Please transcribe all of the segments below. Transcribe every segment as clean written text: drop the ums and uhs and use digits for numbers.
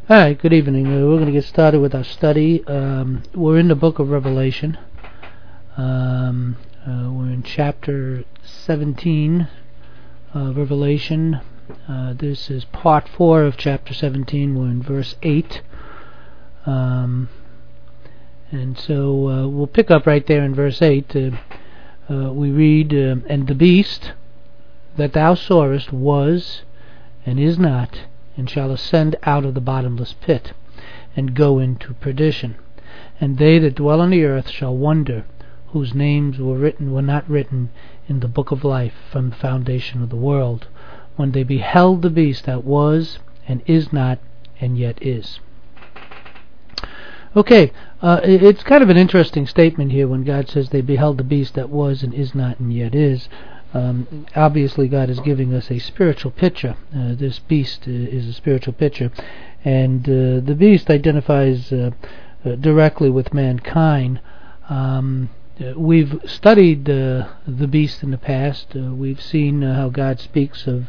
All right, good evening. We're going to get started with our study. We're in the book of Revelation. We're in chapter 17 of Revelation. This is part 4 of chapter 17. We're in verse 8. And so we'll pick up right there in verse 8. We read, "And the beast that thou sawest was, and is not, and shall ascend out of the bottomless pit, and go into perdition. And they that dwell on the earth shall wonder, whose names were not written in the book of life from the foundation of the world, when they beheld the beast that was, and is not, and yet is." Okay, it's kind of an interesting statement here when God says they beheld the beast that was, and is not, and yet is. Obviously God is giving us a spiritual picture. This beast is a spiritual picture, and the beast identifies directly with mankind. We've studied the beast in the past. We've seen how God speaks of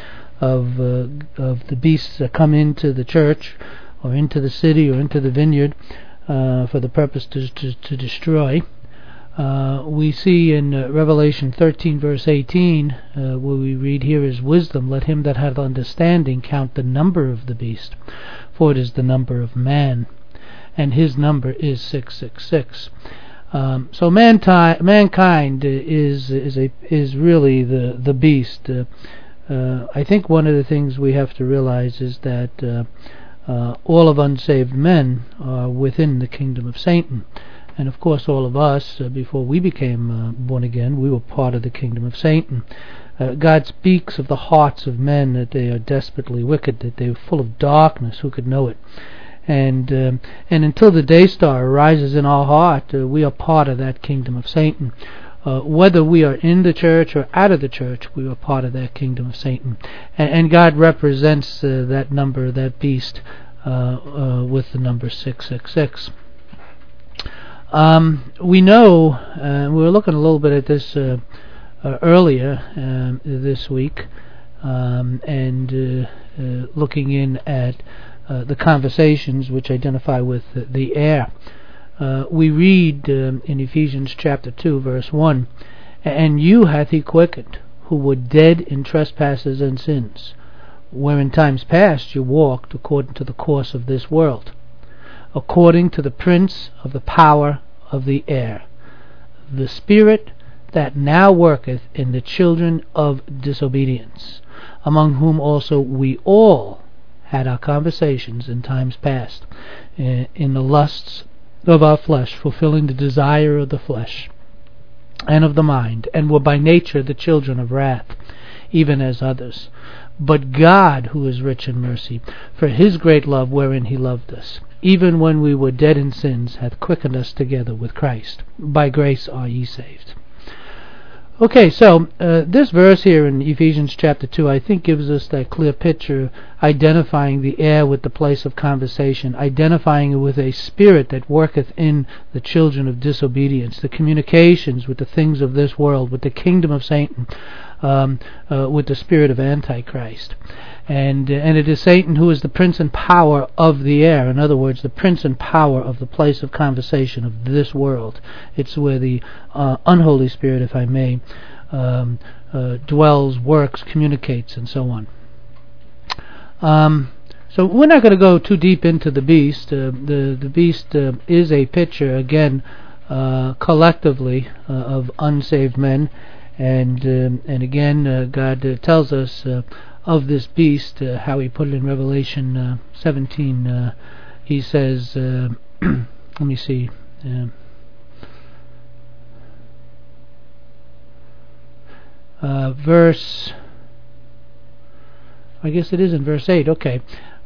the beasts that come into the church or into the city or into the vineyard for the purpose to destroy. We see in Revelation 13 verse 18 where we read, "Here is wisdom, let him that hath understanding count the number of the beast, for it is the number of man, and his number is 666." So mankind is really the beast. I think one of the things we have to realize is that all of unsaved men are within the kingdom of Satan. And of course all of us, before we became born again, we were part of the kingdom of Satan. God speaks of the hearts of men, that they are desperately wicked, that they are full of darkness. Who could know it? And until the day star arises in our heart, we are part of that kingdom of Satan. Whether we are in the church or out of the church, we are part of that kingdom of Satan. And God represents that number, that beast, with the number 666. We know, we were looking a little bit at this earlier this week, and looking in at the conversations which identify with the air. We read in Ephesians chapter 2 verse 1, "And you hath he quickened, who were dead in trespasses and sins, where in times past you walked according to the course of this world, according to the prince of the power of the air, the spirit that now worketh in the children of disobedience, among whom also we all had our conversations in times past, in the lusts of our flesh, fulfilling the desire of the flesh and of the mind, and were by nature the children of wrath, even as others. But God, who is rich in mercy, for his great love wherein he loved us, even when we were dead in sins, hath quickened us together with Christ. By grace are ye saved." Okay, so this verse here in Ephesians chapter 2, I think gives us that clear picture, identifying the air with the place of conversation, identifying it with a spirit that worketh in the children of disobedience, the communications with the things of this world, with the kingdom of Satan, with the spirit of Antichrist. And it is Satan who is the prince and power of the air. In other words, the prince and power of the place of conversation of this world. It's where the unholy spirit, if I may, dwells, works, communicates, and so on. So we're not going to go too deep into the beast. The beast is a picture, again, collectively, of unsaved men. And again, God tells us of this beast, how he put it in Revelation 17. He says, let me see, verse, I guess it is in verse 8, okay.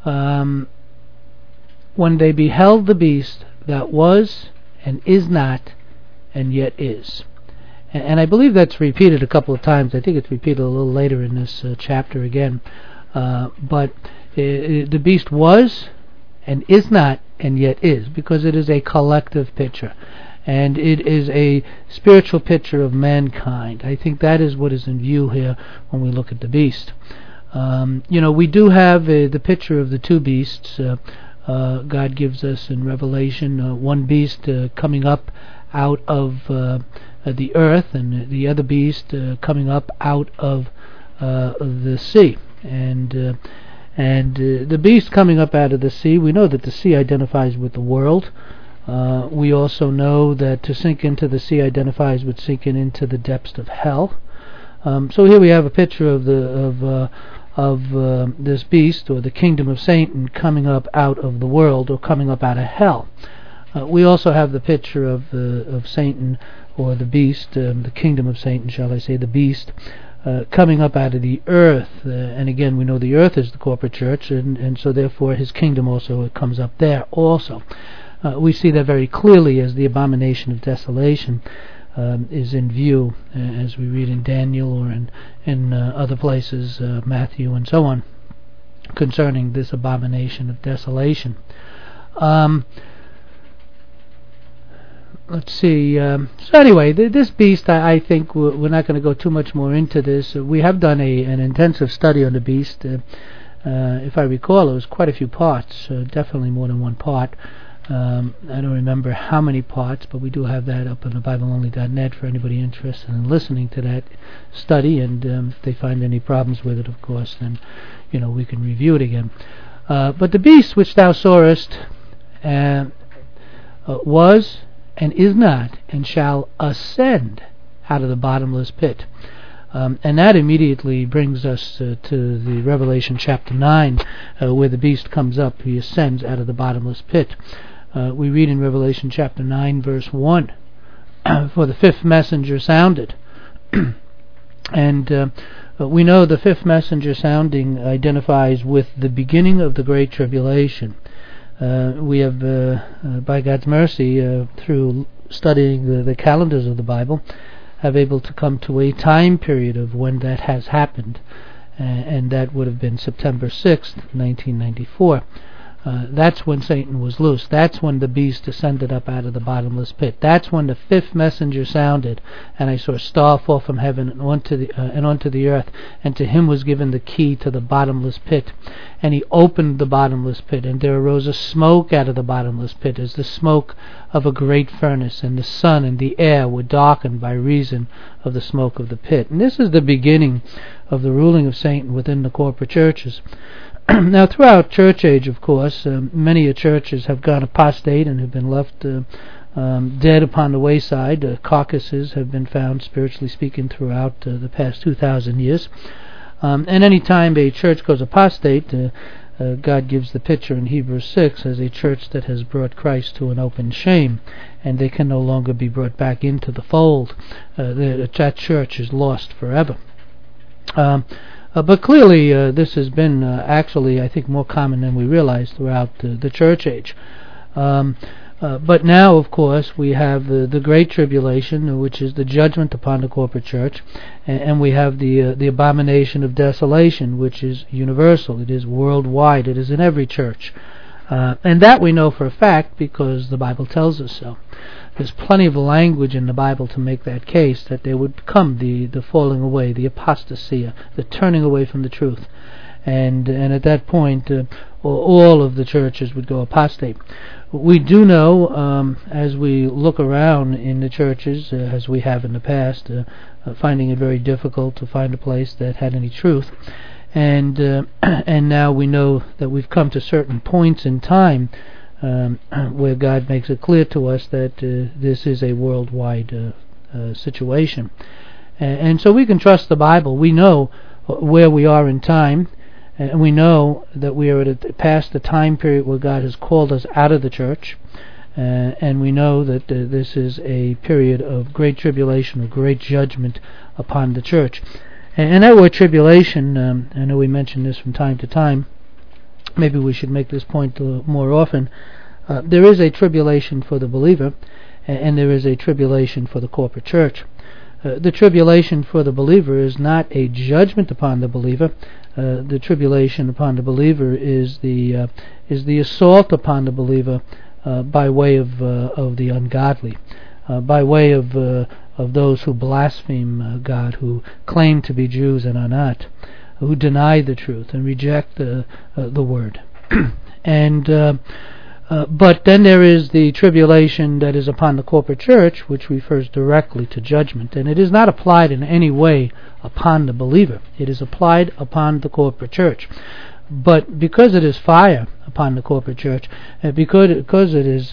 "When they beheld the beast that was, and is not, and yet is." And I believe that's repeated a couple of times. I think it's repeated a little later in this chapter again. But the beast was, and is not, and yet is, because it is a collective picture. And it is a spiritual picture of mankind. I think that is what is in view here when we look at the beast. We do have the picture of the two beasts. God gives us in Revelation one beast coming up out of the earth, and the other beast coming up out of the sea. And the beast coming up out of the sea, we know that the sea identifies with the world. We also know that to sink into the sea identifies with sinking into the depths of hell. So here we have a picture of this beast, or the kingdom of Satan, coming up out of the world, or coming up out of hell. We also have the picture of Satan, or the beast, the kingdom of Satan, shall I say, the beast, coming up out of the earth. And again, we know the earth is the corporate church, and so therefore his kingdom also comes up there also. We see that very clearly as the abomination of desolation is in view, as we read in Daniel or in other places, Matthew and so on, concerning this abomination of desolation. Let's see. So anyway, this beast, I think we're not going to go too much more into this. We have done an intensive study on the beast. If I recall, it was quite a few parts, definitely more than one part. I don't remember how many parts, but we do have that up on the BibleOnly.net for anybody interested in listening to that study. And if they find any problems with it, of course, then we can review it again. But the beast which thou sawest was and is not, and shall ascend out of the bottomless pit. And that immediately brings us to the Revelation chapter 9, where the beast comes up. He ascends out of the bottomless pit. We read in Revelation chapter 9, verse 1, for the fifth messenger sounded. And we know the fifth messenger sounding identifies with the beginning of the Great Tribulation. We have, by God's mercy, through studying the calendars of the Bible, have able to come to a time period of when that has happened, and that would have been September 6th, 1994. That's when Satan was loose. That's when the beast ascended up out of the bottomless pit. That's when the fifth messenger sounded, and I saw a star fall from heaven and onto the earth, and to him was given the key to the bottomless pit. And he opened the bottomless pit, and there arose a smoke out of the bottomless pit, as the smoke of a great furnace, and the sun and the air were darkened by reason of the smoke of the pit. And this is the beginning of the ruling of Satan within the corporate churches. Now, throughout church age, of course, many churches have gone apostate and have been left dead upon the wayside. Carcasses have been found, spiritually speaking, throughout the past 2,000 years. And any time a church goes apostate, God gives the picture in Hebrews 6 as a church that has brought Christ to an open shame, and they can no longer be brought back into the fold. That church is lost forever. But clearly, this has been actually, I think, more common than we realize throughout the church age. But now, of course, we have the Great Tribulation, which is the judgment upon the corporate church, and we have the abomination of desolation, which is universal. It is worldwide. It is in every church. And that we know for a fact because the Bible tells us so. There's plenty of language in the Bible to make that case, that there would come the falling away, the apostasy, the turning away from the truth. And at that point, all of the churches would go apostate. We do know, as we look around in the churches, as we have in the past, finding it very difficult to find a place that had any truth. And now we know that we've come to certain points in time where God makes it clear to us that this is a worldwide situation. And so we can trust the Bible. We know where we are in time, and we know that we are past the time period where God has called us out of the church, and we know that this is a period of great tribulation, of great judgment upon the church. And that word tribulation, I know we mention this from time to time, maybe we should make this point more often. There is a tribulation for the believer, and there is a tribulation for the corporate church. The tribulation for the believer is not a judgment upon the believer. The tribulation upon the believer is the assault upon the believer by way of the ungodly, by way of those who blaspheme God, who claim to be Jews and are not. who deny the truth and reject the word. But then there is the tribulation that is upon the corporate church, which refers directly to judgment, and it is not applied in any way upon the believer. It is applied upon the corporate church. But because it is fire upon the corporate church, because it is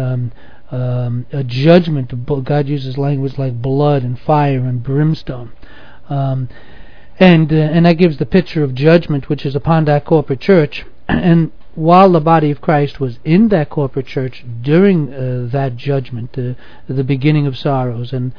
a judgment, God uses language like blood and fire and brimstone, and that gives the picture of judgment which is upon that corporate church. And while the body of Christ was in that corporate church during that judgment, the beginning of sorrows and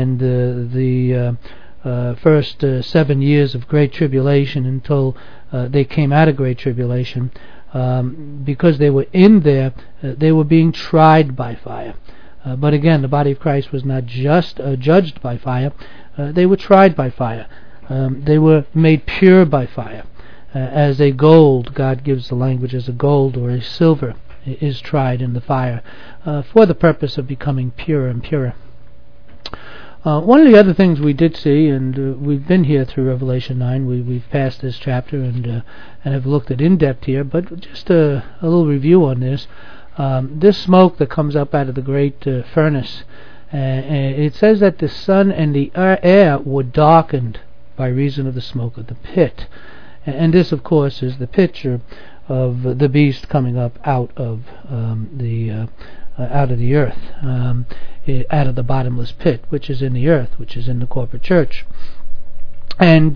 the first 7 years of great tribulation until they came out of great tribulation, because they were in there, they were being tried by fire. But again, the body of Christ was not just judged by fire, they were tried by fire. They were made pure by fire. As a gold, God gives the language as a gold or a silver is tried in the fire for the purpose of becoming purer and purer. One of the other things we did see, and we've been here through Revelation 9, we've passed this chapter and have looked at in depth here, but just a little review on this. This smoke that comes up out of the great furnace, it says that the sun and the air were darkened by reason of the smoke of the pit. And this, of course, is the picture of the beast coming up out of the earth, out of the bottomless pit, which is in the earth, which is in the corporate church. And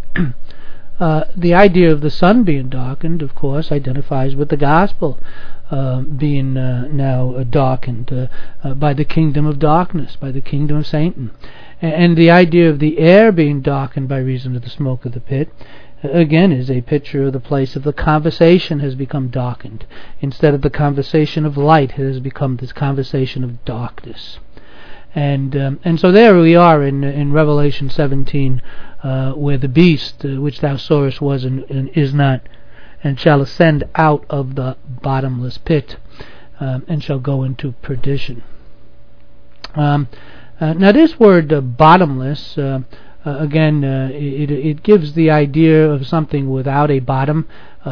the idea of the sun being darkened, of course, identifies with the gospel being now darkened by the kingdom of darkness, by the kingdom of Satan. And the idea of the air being darkened by reason of the smoke of the pit, again, is a picture of the place of the conversation has become darkened. Instead of the conversation of light, it has become this conversation of darkness. And so there we are in Revelation 17, where the beast which thou sawest was and is not, and shall ascend out of the bottomless pit, and shall go into perdition. Now this word bottomless, again, it gives the idea of something without a bottom.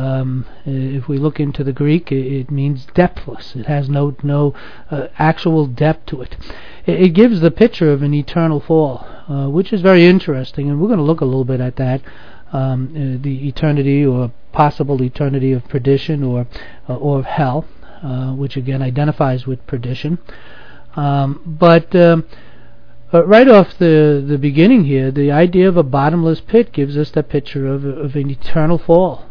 If we look into the Greek, it means depthless. It has no actual depth to it. It gives the picture of an eternal fall, which is very interesting, and we're going to look a little bit at that. The eternity or possible eternity of perdition or of hell, which again identifies with perdition. But right off the beginning here, the idea of a bottomless pit gives us the picture of an eternal fall.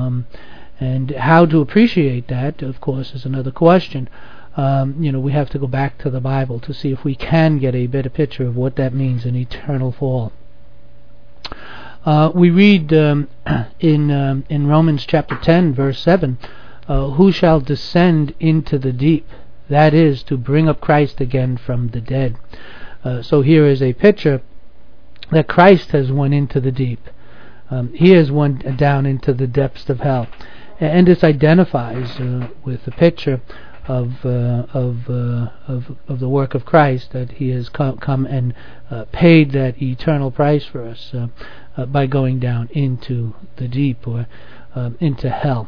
And how to appreciate that, of course, is another question. We have to go back to the Bible to see if we can get a better picture of what that means, an eternal fall. We read in Romans chapter 10, verse 7, who shall descend into the deep? That is, to bring up Christ again from the dead. So here is a picture that Christ has went into the deep. He has went down into the depths of hell. And this identifies with the picture of the work of Christ, that He has come and paid that eternal price for us by going down into the deep or into hell.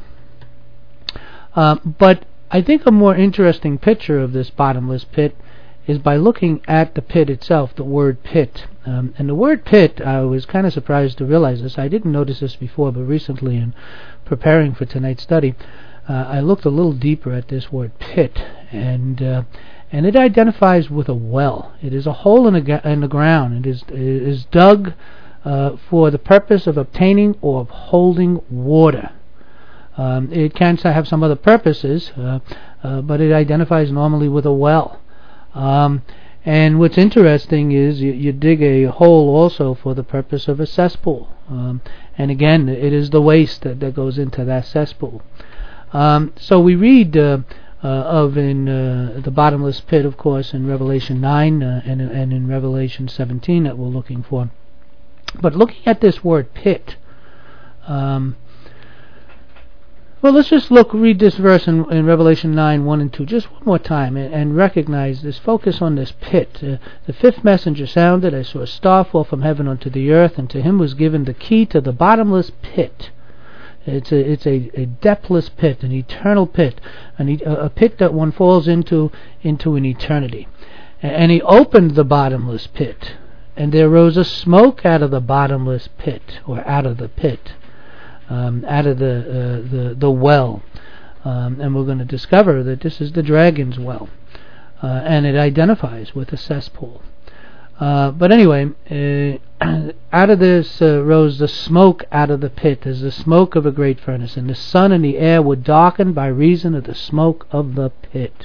But I think a more interesting picture of this bottomless pit is by looking at the pit itself, the word pit. And the word pit, I was kind of surprised to realize this. I didn't notice this before, but recently in preparing for tonight's study, I looked a little deeper at this word pit, and it identifies with a well. It is a hole in the ground. It is dug for the purpose of obtaining or of holding water. It can have some other purposes, but it identifies normally with a well. And what's interesting is you dig a hole also for the purpose of a cesspool. And again, it is the waste that goes into that cesspool. So we read of in the bottomless pit, of course, in Revelation 9 and in Revelation 17 that we're looking for. But looking at this word pit, Well, let's just read this verse in Revelation 9, 1 and 2, just one more time, and recognize this, focus on this pit. The fifth messenger sounded, I saw a star fall from heaven unto the earth, and to him was given the key to the bottomless pit. It's a depthless pit, an eternal pit, a pit that one falls into an eternity. And he opened the bottomless pit, and there rose a smoke out of the bottomless pit, or out of the pit. Out of the well, and we're going to discover that this is the dragon's well, and it identifies with a cesspool. But anyway, out of this rose the smoke out of the pit, as the smoke of a great furnace, and the sun and the air were darkened by reason of the smoke of the pit.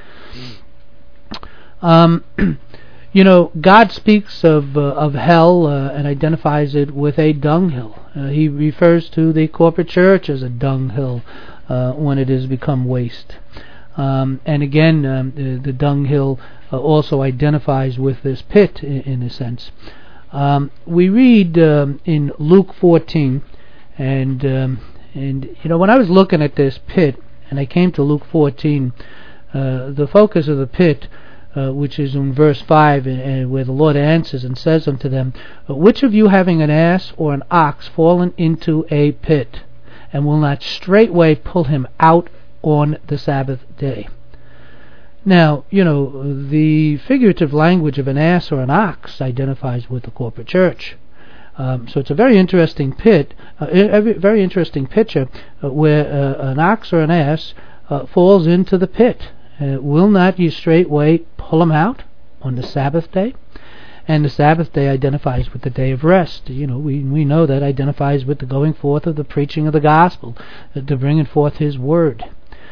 God speaks of hell and identifies it with a dunghill. He refers to the corporate church as a dunghill when it has become waste. And again, the dunghill also identifies with this pit in a sense. We read in Luke 14, and when I was looking at this pit, and I came to Luke 14, the focus of the pit, which is in verse 5, where the Lord answers and says unto them, which of you having an ass or an ox fallen into a pit, and will not straightway pull him out on the Sabbath day? Now, the figurative language of an ass or an ox identifies with the corporate church. So it's a very interesting very interesting picture where an ox or an ass falls into the pit. Will not you straightway pull him out on the Sabbath day? And the Sabbath day identifies with the day of rest. We know that identifies with the going forth of the preaching of the gospel, the bringing forth His word.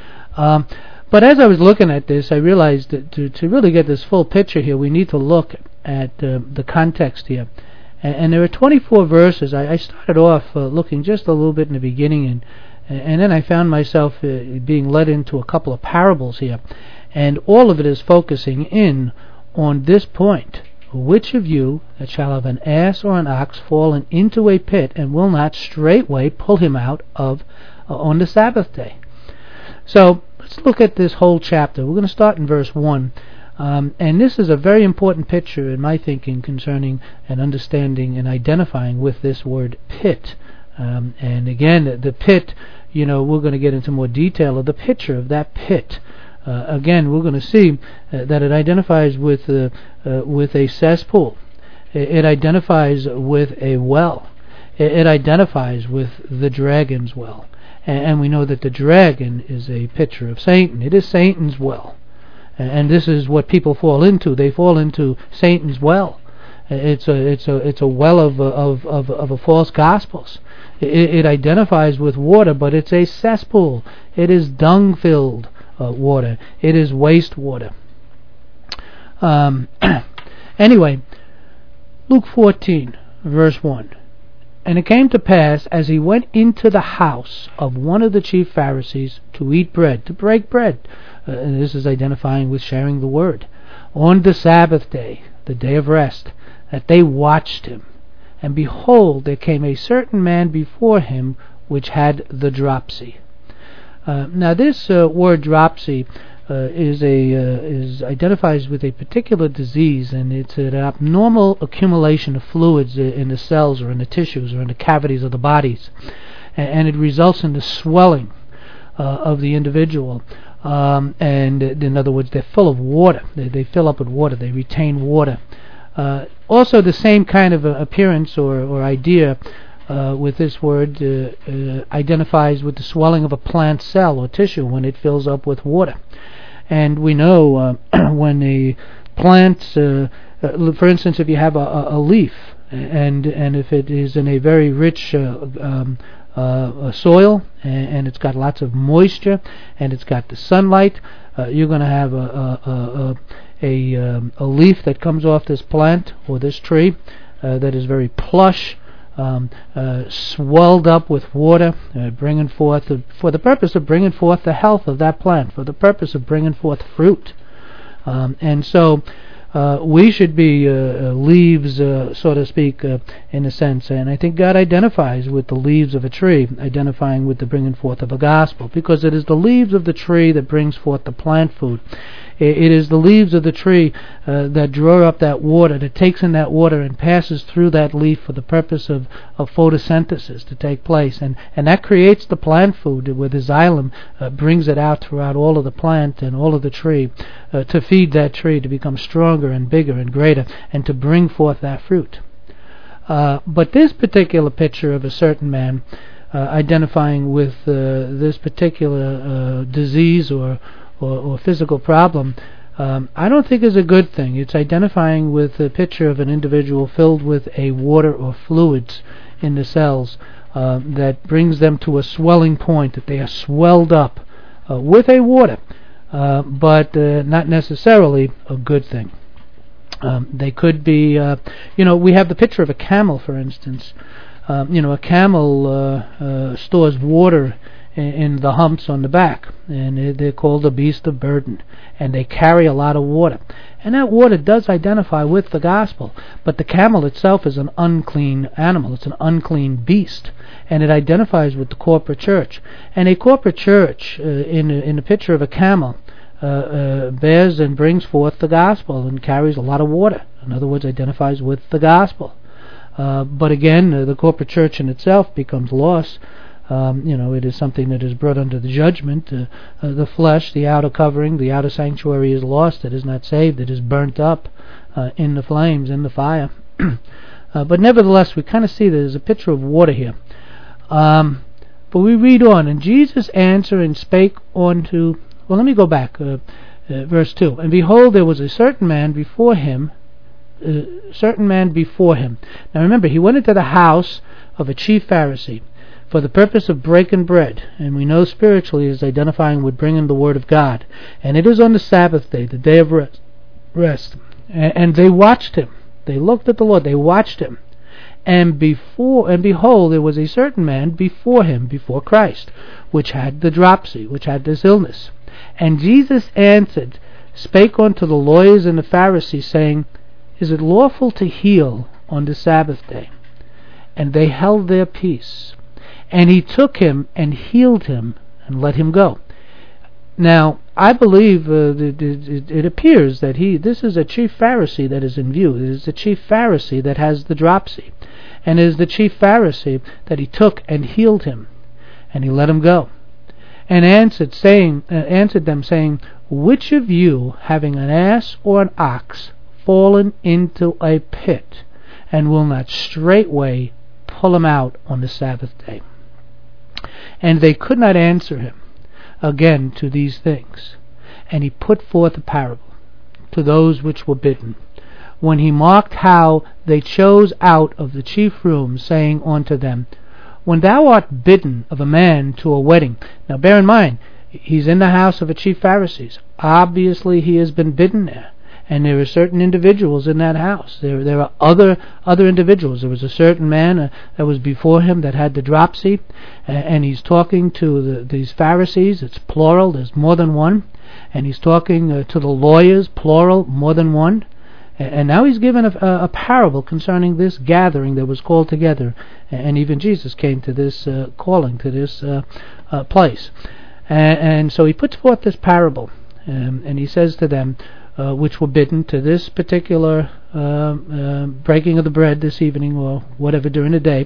But as I was looking at this, I realized that to really get this full picture here, we need to look at the context here. And there are 24 verses. I started off looking just a little bit in the beginning, and then I found myself being led into a couple of parables here. And all of it is focusing in on this point. Which of you that shall have an ass or an ox fallen into a pit, and will not straightway pull him out on the Sabbath day? So let's look at this whole chapter. We're going to start in verse 1. And this is a very important picture in my thinking concerning and understanding and identifying with this word pit. And again, the pit, we're going to get into more detail of the picture of that pit. Again, we're going to see that it identifies with a cesspool. It identifies with a well. It identifies with the dragon's well. And we know that the dragon is a picture of Satan. It is Satan's well. And this is what people fall into. They fall into Satan's well. It's a well of a false gospels. It identifies with water, but it's a cesspool. It is dung-filled water. It is waste water. Anyway, Luke 14, verse 1. And it came to pass, as he went into the house of one of the chief Pharisees to eat bread, to break bread, and this is identifying with sharing the word, on the Sabbath day, the day of rest, that they watched him. And behold, there came a certain man before him which had the dropsy. Now this word dropsy identifies with a particular disease, and it's an abnormal accumulation of fluids in the cells or in the tissues or in the cavities of the bodies, and it results in the swelling of the individual. And in other words, they're full of water. They fill up with water. They retain water. Also, the same kind of appearance or idea with this word identifies with the swelling of a plant cell or tissue when it fills up with water. And we know when a plant, for instance, if you have a leaf, and if it is in a very rich soil, and it's got lots of moisture, and it's got the sunlight, you're going to have a leaf that comes off this plant or this tree that is very plush, swelled up with water, bringing forth for the purpose of bringing forth the health of that plant, for the purpose of bringing forth fruit. And so we should be leaves, so to speak, in a sense. And I think God identifies with the leaves of a tree, identifying with the bringing forth of the gospel, because it is the leaves of the tree that brings forth the plant food. It is the leaves of the tree that draw up that water, that takes in that water and passes through that leaf for the purpose of photosynthesis to take place. And that creates the plant food, where the xylem brings it out throughout all of the plant and all of the tree to feed that tree to become stronger and bigger and greater and to bring forth that fruit. But this particular picture of a certain man identifying with this particular disease or physical problem, I don't think is a good thing. It's identifying with a picture of an individual filled with a water or fluids in the cells that brings them to a swelling point, that they are swelled up with a water, but not necessarily a good thing. They could be, we have the picture of a camel, for instance. A camel stores water in the humps on the back, and they're called a beast of burden, and they carry a lot of water. And that water does identify with the gospel, but the camel itself is an unclean animal. It's an unclean beast, and it identifies with the corporate church. And a corporate church, in the picture of a camel, bears and brings forth the gospel and carries a lot of water. In other words, identifies with the gospel. But again, the corporate church in itself becomes lost. It is something that is brought under the judgment. The flesh, the outer covering, the outer sanctuary is lost. It is not saved. It is burnt up in the flames, in the fire. But nevertheless, we kind of see there's a picture of water here. But we read on, and Jesus answered and spake unto... Well, let me go back. Verse 2. And behold, there was a certain man before him. Now remember, he went into the house of a chief Pharisee for the purpose of breaking bread, and we know spiritually is identifying with bringing the word of God. And it is on the Sabbath day, the day of rest. And they watched him. They looked at the Lord. They watched him. And behold, there was a certain man before him, before Christ, which had the dropsy, which had this illness. And Jesus answered, spake unto the lawyers and the Pharisees, saying, is it lawful to heal on the Sabbath day? And they held their peace. And he took him and healed him and let him go. Now, I believe it appears that this is a chief Pharisee that is in view. It is the chief Pharisee that has the dropsy. And it is the chief Pharisee that he took and healed him. And he let him go. And answered them, saying, which of you, having an ass or an ox, fallen into a pit, and will not straightway pull him out on the Sabbath day? And they could not answer him again to these things. And he put forth a parable to those which were bidden, when he marked how they chose out of the chief room, saying unto them, when thou art bidden of a man to a wedding. Now bear in mind, he's in the house of a chief Pharisee. Obviously he has been bidden there. And there are certain individuals in that house. There are other individuals. There was a certain man that was before him that had the dropsy, and he's talking to these Pharisees. It's plural. There's more than one. And he's talking to the lawyers, plural, more than one. And now he's given a parable concerning this gathering that was called together. And even Jesus came to this calling, to this place. And so he puts forth this parable, and he says to them, which were bidden to this particular breaking of the bread this evening or whatever during the day.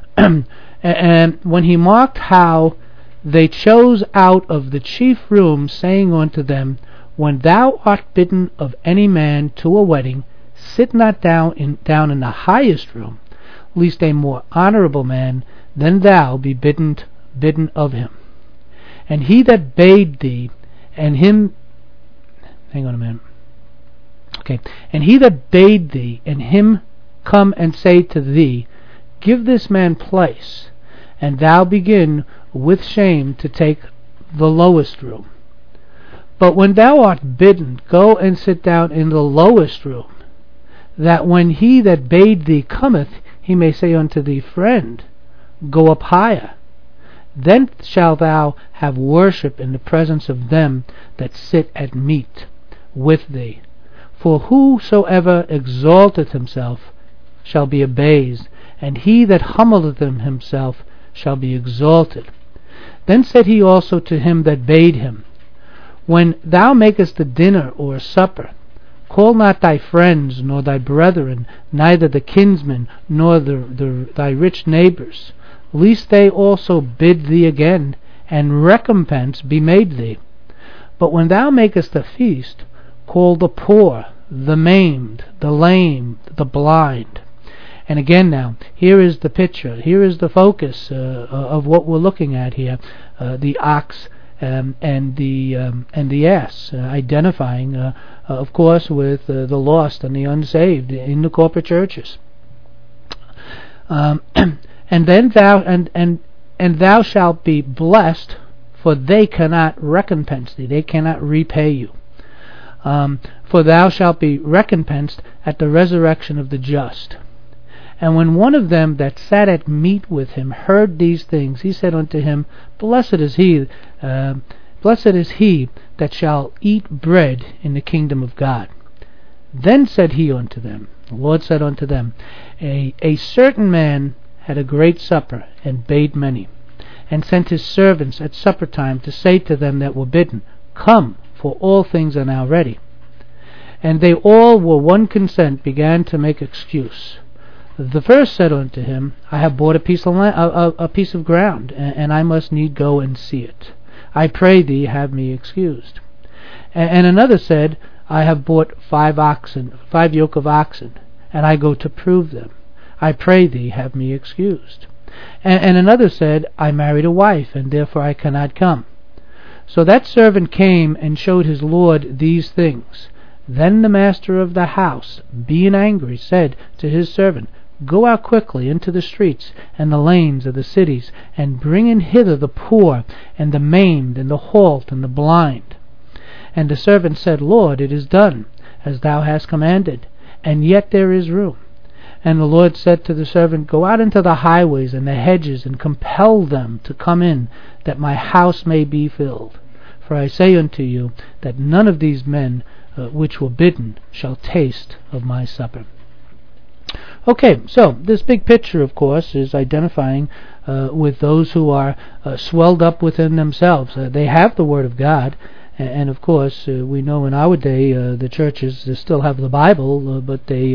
And when he marked how they chose out of the chief room, saying unto them, when thou art bidden of any man to a wedding, sit not down in the highest room, lest a more honorable man than thou be bidden of him. And he that bade thee, and him... Hang on a minute. Okay. And he that bade thee, and him come and say to thee, give this man place, and thou begin with shame to take the lowest room. But when thou art bidden, go and sit down in the lowest room, that when he that bade thee cometh, he may say unto thee, friend, go up higher. Then shalt thou have worship in the presence of them that sit at meat with thee. For whosoever exalteth himself shall be abased, and he that humbleth himself shall be exalted. Then said he also to him that bade him, When thou makest a dinner or a supper, call not thy friends, nor thy brethren, neither the kinsmen, nor thy rich neighbors, lest they also bid thee again, and recompense be made thee. But when thou makest a feast, call the poor, the maimed, the lame, the blind. And again now, here is the picture, here is the focus of what we're looking at here, the ox and the ass, identifying, of course, with the lost and the unsaved in the corporate churches. And then thou shalt be blessed, for they cannot recompense thee, they cannot repay you. For thou shalt be recompensed at the resurrection of the just. And when one of them that sat at meat with him heard these things, he said unto him, Blessed is he that shall eat bread in the kingdom of God. Then said he unto them, the Lord said unto them, A certain man had a great supper, and bade many, and sent his servants at supper time to say to them that were bidden, Come, for all things are now ready. And they all with one consent began to make excuse. The first said unto him, I have bought a piece of ground, and I must need go and see it. I pray thee, have me excused. And another said, I have bought 5 yoke of oxen, and I go to prove them. I pray thee, have me excused. And another said, I married a wife, and therefore I cannot come. So that servant came and showed his lord these things. Then the master of the house, being angry, said to his servant, Go out quickly into the streets and the lanes of the cities, and bring in hither the poor, and the maimed, and the halt, and the blind. And the servant said, Lord, it is done, as thou hast commanded, and yet there is room. And the Lord said to the servant, Go out into the highways and the hedges, and compel them to come in, that my house may be filled. For I say unto you, that none of these men which were bidden shall taste of my supper. Okay, so this big picture, of course, is identifying with those who are swelled up within themselves. They have the Word of God, and of course, we know in our day the churches still have the Bible, but they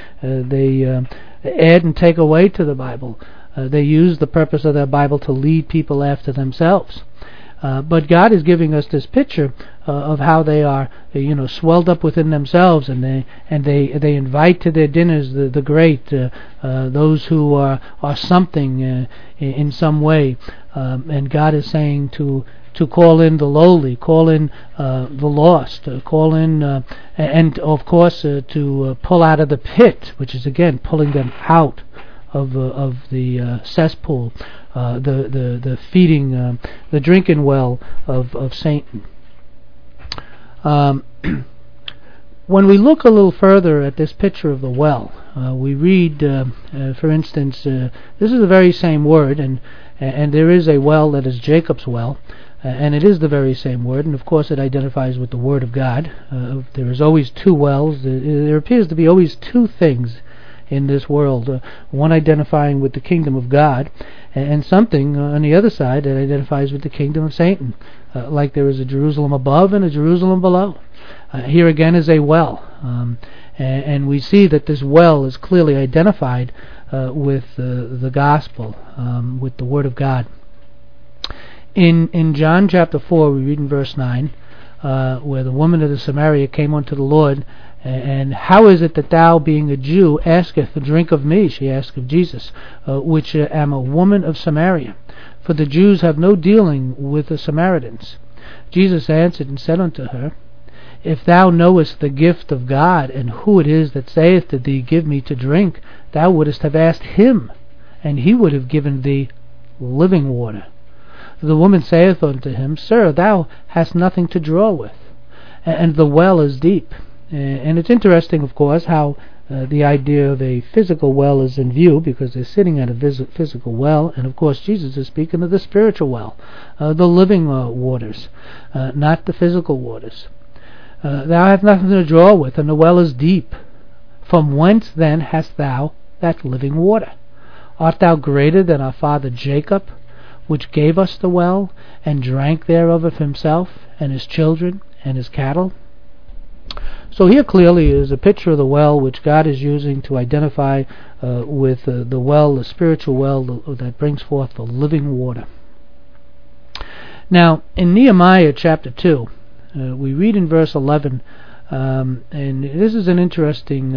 add and take away to the Bible. They use the purpose of their Bible to lead people after themselves. But God is giving us this picture of how they are, swelled up within themselves, and they invite to their dinners the great, those who are something in some way, and God is saying to call in the lowly, call in the lost, call in, and of course to pull out of the pit, which is again pulling them out of the cesspool, the feeding, the drinking well of Satan. When we look a little further at this picture of the well, we read, for instance, this is the very same word, and there is a well that is Jacob's well, and it is the very same word, and of course it identifies with the Word of God. There is always 2 wells. There appears to be always 2 things in this world, one identifying with the kingdom of God, and something on the other side that identifies with the kingdom of Satan, like there is a Jerusalem above and a Jerusalem below. Here again is a well, and we see that this well is clearly identified with the gospel, with the Word of God. In John chapter 4, we read in verse 9, where the woman of the Samaria came unto the Lord, and how is it that thou, being a Jew, asketh a drink of me? She asked of Jesus, which am a woman of Samaria. For the Jews have no dealing with the Samaritans. Jesus answered and said unto her, If thou knowest the gift of God, and who it is that saith to thee, Give me to drink, thou wouldest have asked him, and he would have given thee living water. The woman saith unto him, Sir, thou hast nothing to draw with, and the well is deep. And it's interesting, of course, how the idea of a physical well is in view, because they're sitting at a physical well, and of course Jesus is speaking of the spiritual well, the living waters, not the physical waters. thou hast nothing to draw with, and the well is deep. From whence then hast thou that living water? Art thou greater than our father Jacob, which gave us the well, and drank thereof of himself, and his children, and his cattle? So here clearly is a picture of the well which God is using to identify with the well, the spiritual well that brings forth the living water. Now, in Nehemiah chapter 2, we read in verse 11, and this is an interesting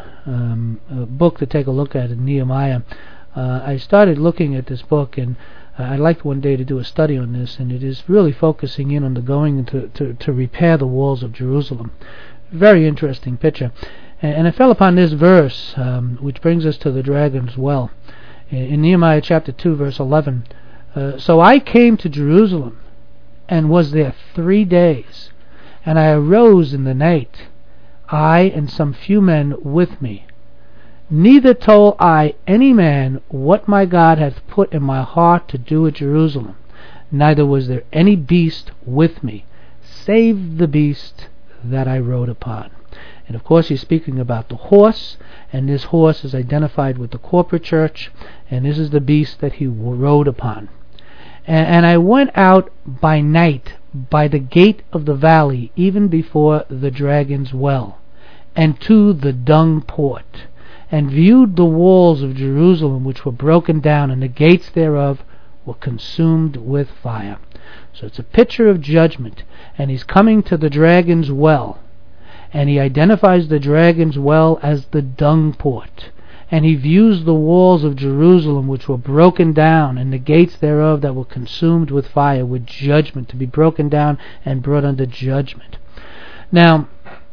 book to take a look at in Nehemiah. I started looking at this book, and I'd like one day to do a study on this, and it is really focusing in on the going to repair the walls of Jerusalem. Very interesting picture. And I fell upon this verse, which brings us to the dragon's well. In Nehemiah chapter 2, verse 11, so I came to Jerusalem, and was there 3 days, and I arose in the night, I and some few men with me. Neither told I any man what my God hath put in my heart to do at Jerusalem, neither was there any beast with me, save the beast that I rode upon. And of course he's speaking about the horse, and this horse is identified with the corporate church, and this is the beast that he rode upon. And I went out by night by the gate of the valley, even before the dragon's well, and to the dung port, and viewed the walls of Jerusalem, which were broken down, and the gates thereof were consumed with fire. So it's a picture of judgment, and he's coming to the dragon's well, and he identifies the dragon's well as the dung port, and he views the walls of Jerusalem, which were broken down, and the gates thereof that were consumed with fire, with judgment, to be broken down and brought under judgment. Now,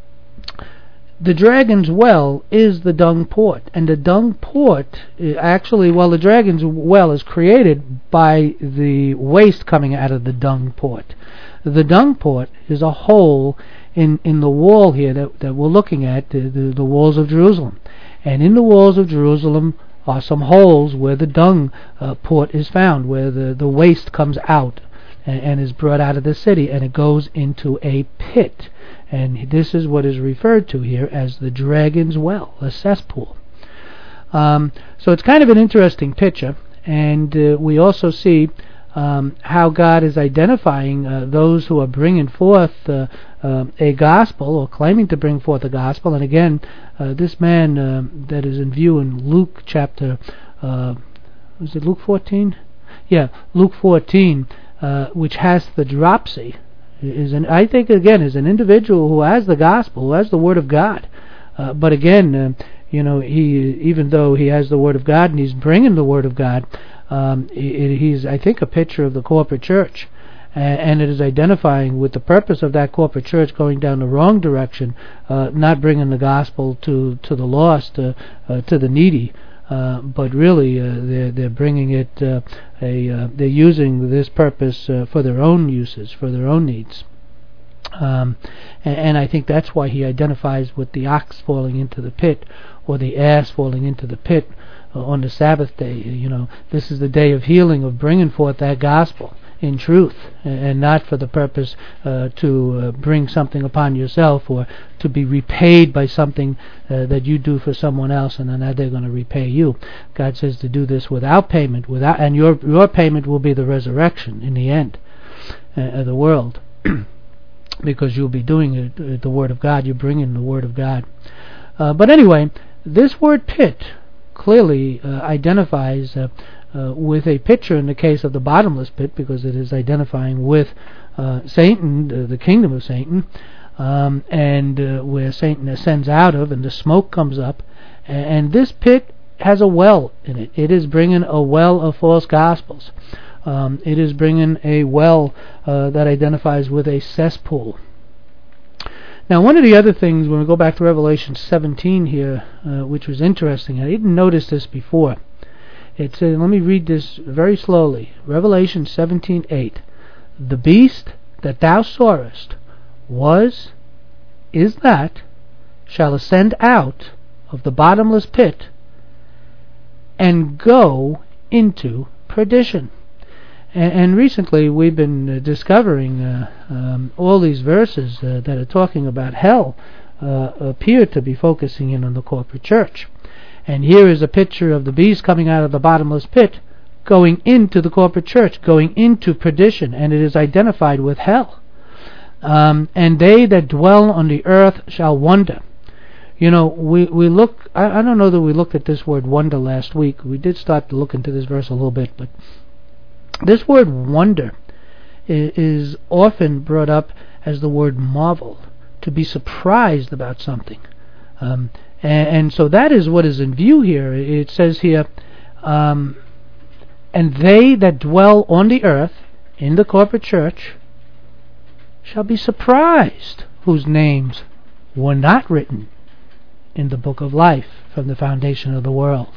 the dragon's well is the dung port, and the dung port the dragon's well is created by the waste coming out of the dung port. The dung port is a hole in the wall here that we're looking at, the walls of Jerusalem. And in the walls of Jerusalem are some holes where the dung port is found, where the waste comes out and is brought out of the city, and it goes into a pit. And this is what is referred to here as the dragon's well, a cesspool. So it's kind of an interesting picture, and we also see how God is identifying those who are bringing forth a gospel, or claiming to bring forth a gospel. And again, this man that is in view in Luke chapter, was it Luke 14? Yeah, Luke 14, which has the dropsy, I think again is an individual who has the gospel, who has the word of God. But again, he, even though he has the word of God and he's bringing the word of God, he's, I think, a picture of the corporate church, and it is identifying with the purpose of that corporate church going down the wrong direction, not bringing the gospel to the lost, to the needy, but really they're bringing it, they're using this purpose for their own uses, for their own needs. And I think that's why he identifies with the ox falling into the pit, or the ass falling into the pit on the Sabbath day. This is the day of healing, of bringing forth that gospel in truth, and not for the purpose to bring something upon yourself, or to be repaid by something that you do for someone else, and then they're going to repay you. God says to do this without payment, and your payment will be the resurrection in the end of the world. Because you'll be doing the Word of God, you're bringing the Word of God. But anyway, this word pit clearly identifies with a picture in the case of the bottomless pit, because it is identifying with Satan, the kingdom of Satan, and where Satan ascends out of, and the smoke comes up. And this pit has a well in it. It is bringing a well of false gospels. It is bringing a well that identifies with a cesspool. Now, one of the other things, when we go back to Revelation 17 here, which was interesting, I didn't notice this before. It says, let me read this very slowly. Revelation 17:8. The beast that thou sawest is that, shall ascend out of the bottomless pit, and go into perdition. And recently we've been discovering all these verses that are talking about hell appear to be focusing in on the corporate church. And here is a picture of the beast coming out of the bottomless pit, going into the corporate church, going into perdition, and it is identified with hell. And they that dwell on the earth shall wonder. You know, we look, I don't know that we looked at this word wonder last week. We did start to look into this verse a little bit, but this word wonder is often brought up as the word marvel, to be surprised about something. And so that is what is in view here. It says here, and they that dwell on the earth, in the corporate church, shall be surprised, whose names were not written in the book of life from the foundation of the world.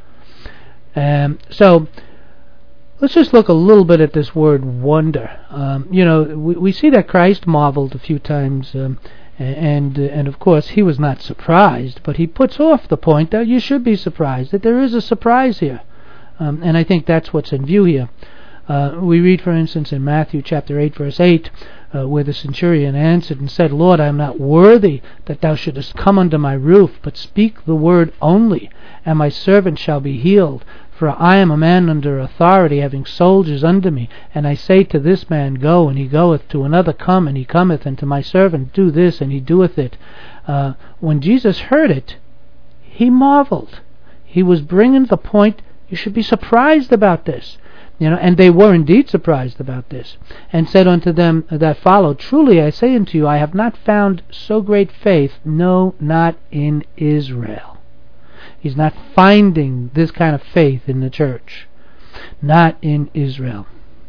So let's just look a little bit at this word wonder. We see that Christ marveled a few times, and of course he was not surprised, but he puts off the point that you should be surprised, that there is a surprise here. And I think that's what's in view here. We read, for instance, in Matthew chapter 8, verse 8, where the centurion answered and said, Lord, I am not worthy that thou shouldest come under my roof, but speak the word only, and my servant shall be healed. For I am a man under authority, having soldiers under me. And I say to this man, go, and he goeth; to another, come, and he cometh; and to my servant, do this, and he doeth it. When Jesus heard it, he marveled. He was bringing the point, you should be surprised about this. And they were indeed surprised about this, and said unto them that followed, truly I say unto you, I have not found so great faith, no, not in Israel. He's not finding this kind of faith in the church. Not in Israel.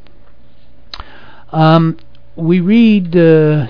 We read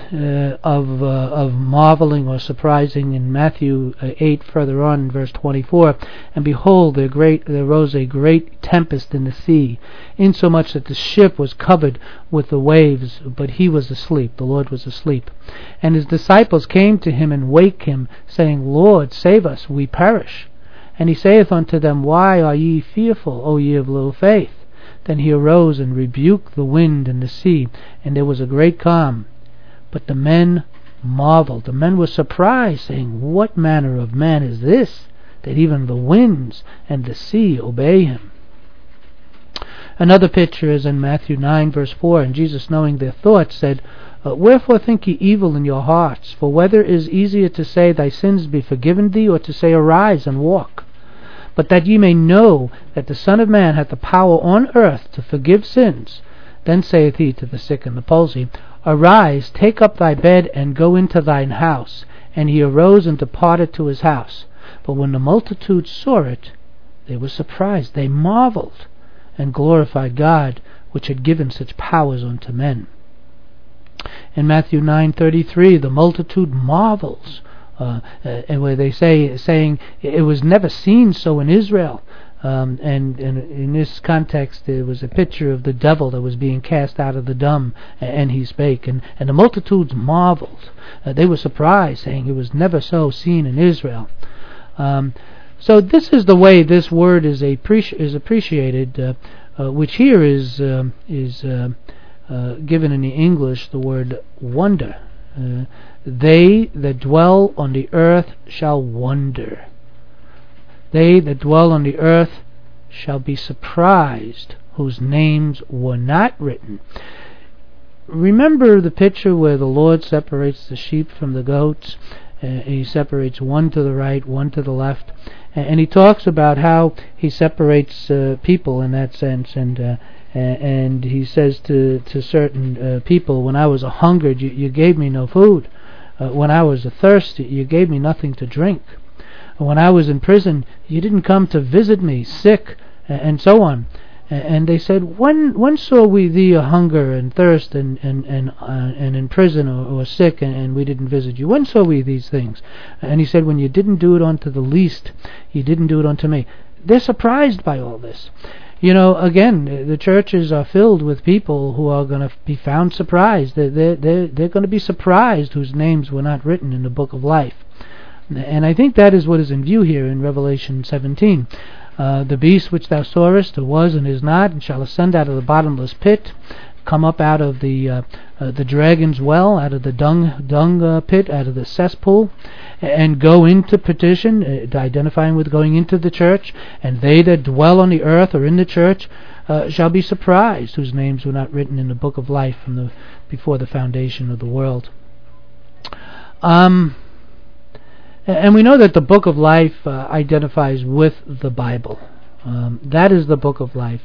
of marveling or surprising in Matthew 8 further on in verse 24. And behold, there rose a great tempest in the sea, insomuch that the ship was covered with the waves, but he was asleep, the Lord was asleep. And his disciples came to him and wake him, saying, Lord, save us, we perish. And he saith unto them, why are ye fearful, O ye of little faith? Then he arose and rebuked the wind and the sea, and there was a great calm. But the men marveled. The men were surprised, saying, what manner of man is this, that even the winds and the sea obey him? Another picture is in Matthew 9, verse 4. And Jesus, knowing their thoughts, said, wherefore think ye evil in your hearts? For whether is easier to say, thy sins be forgiven thee, or to say, arise and walk? But that ye may know that the Son of Man hath the power on earth to forgive sins. Then saith he to the sick and the palsy, arise, take up thy bed, and go into thine house. And he arose and departed to his house. But when the multitude saw it, they were surprised. They marveled, and glorified God, which had given such powers unto men. In Matthew 9:33, the multitude marvels, and where they saying it was never seen so in Israel. And in this context, there was a picture of the devil that was being cast out of the dumb, and he spake, and the multitudes marveled. They were surprised, saying it was never so seen in Israel. So this is the way this word is appreciated, which here is given in the English the word wonder. They that dwell on the earth shall wonder. They that dwell on the earth shall be surprised, whose names were not written. Remember the picture where the Lord separates the sheep from the goats? He separates one to the right, one to the left, and he talks about how he separates people in that sense, and he says to certain people, when I was a hungered, you gave me no food. When I was thirsty, you gave me nothing to drink. When I was in prison, you didn't come to visit me, sick, and so on. And they said, when saw we thee a hunger and thirst and in prison or sick, and we didn't visit you? When saw we these things? And he said, when you didn't do it unto the least, you didn't do it unto me. They're surprised by all this. Again, the churches are filled with people who are going to be found surprised. They're going to be surprised whose names were not written in the book of life. And I think that is what is in view here in Revelation 17. The beast which thou sawest, who was and is not, and shall ascend out of the bottomless pit, come up out of the dragon's well, out of the dung pit, out of the cesspool, and go into perdition, identifying with going into the church. And they that dwell on the earth or in the church shall be surprised, whose names were not written in the book of life before the foundation of the world. And we know that the book of life identifies with the Bible. That is the book of life,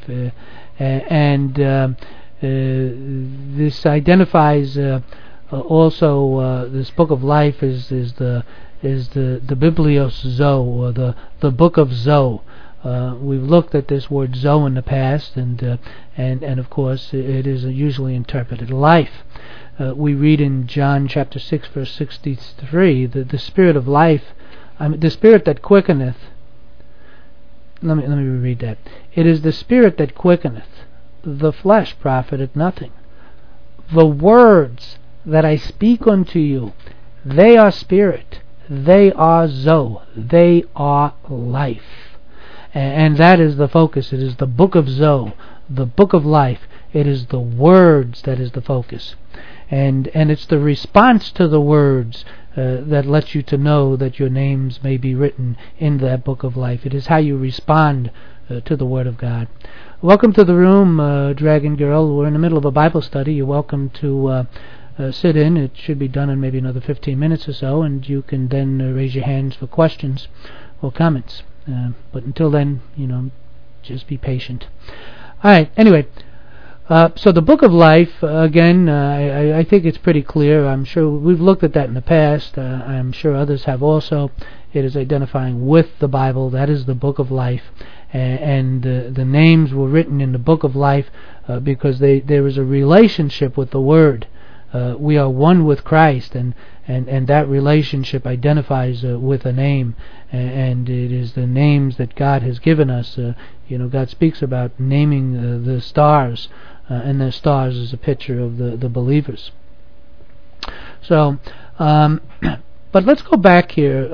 this identifies also this book of life is the Biblios Zoe, or the book of Zoe. We've looked at this word Zoe in the past, and of course it is usually interpreted life. We read in John chapter 6 verse 63 that the Spirit of life, the Spirit that quickeneth. Let me reread that. It is the Spirit that quickeneth; the flesh profiteth nothing. The words that I speak unto you, they are spirit, they are Zoe, they are life. And that is the focus. It is the book of Zoe, the book of life. It is the words that is the focus. And it's the response to the words that lets you to know that your names may be written in that book of life. It is how you respond to the Word of God. Welcome to the room, Dragon Girl. We're in the middle of a Bible study. You're welcome to sit in. It should be done in maybe another 15 minutes or so, and you can then raise your hands for questions or comments. But until then, just be patient. All right, anyway. So the book of life, again, I think it's pretty clear. I'm sure we've looked at that in the past. I'm sure others have also. It is identifying with the Bible. That is the book of life. And the names were written in the book of life because there is a relationship with the Word. We are one with Christ, and that relationship identifies with a name. And it is the names that God has given us. God speaks about naming the stars. And the stars is a picture of the believers. So, but let's go back here.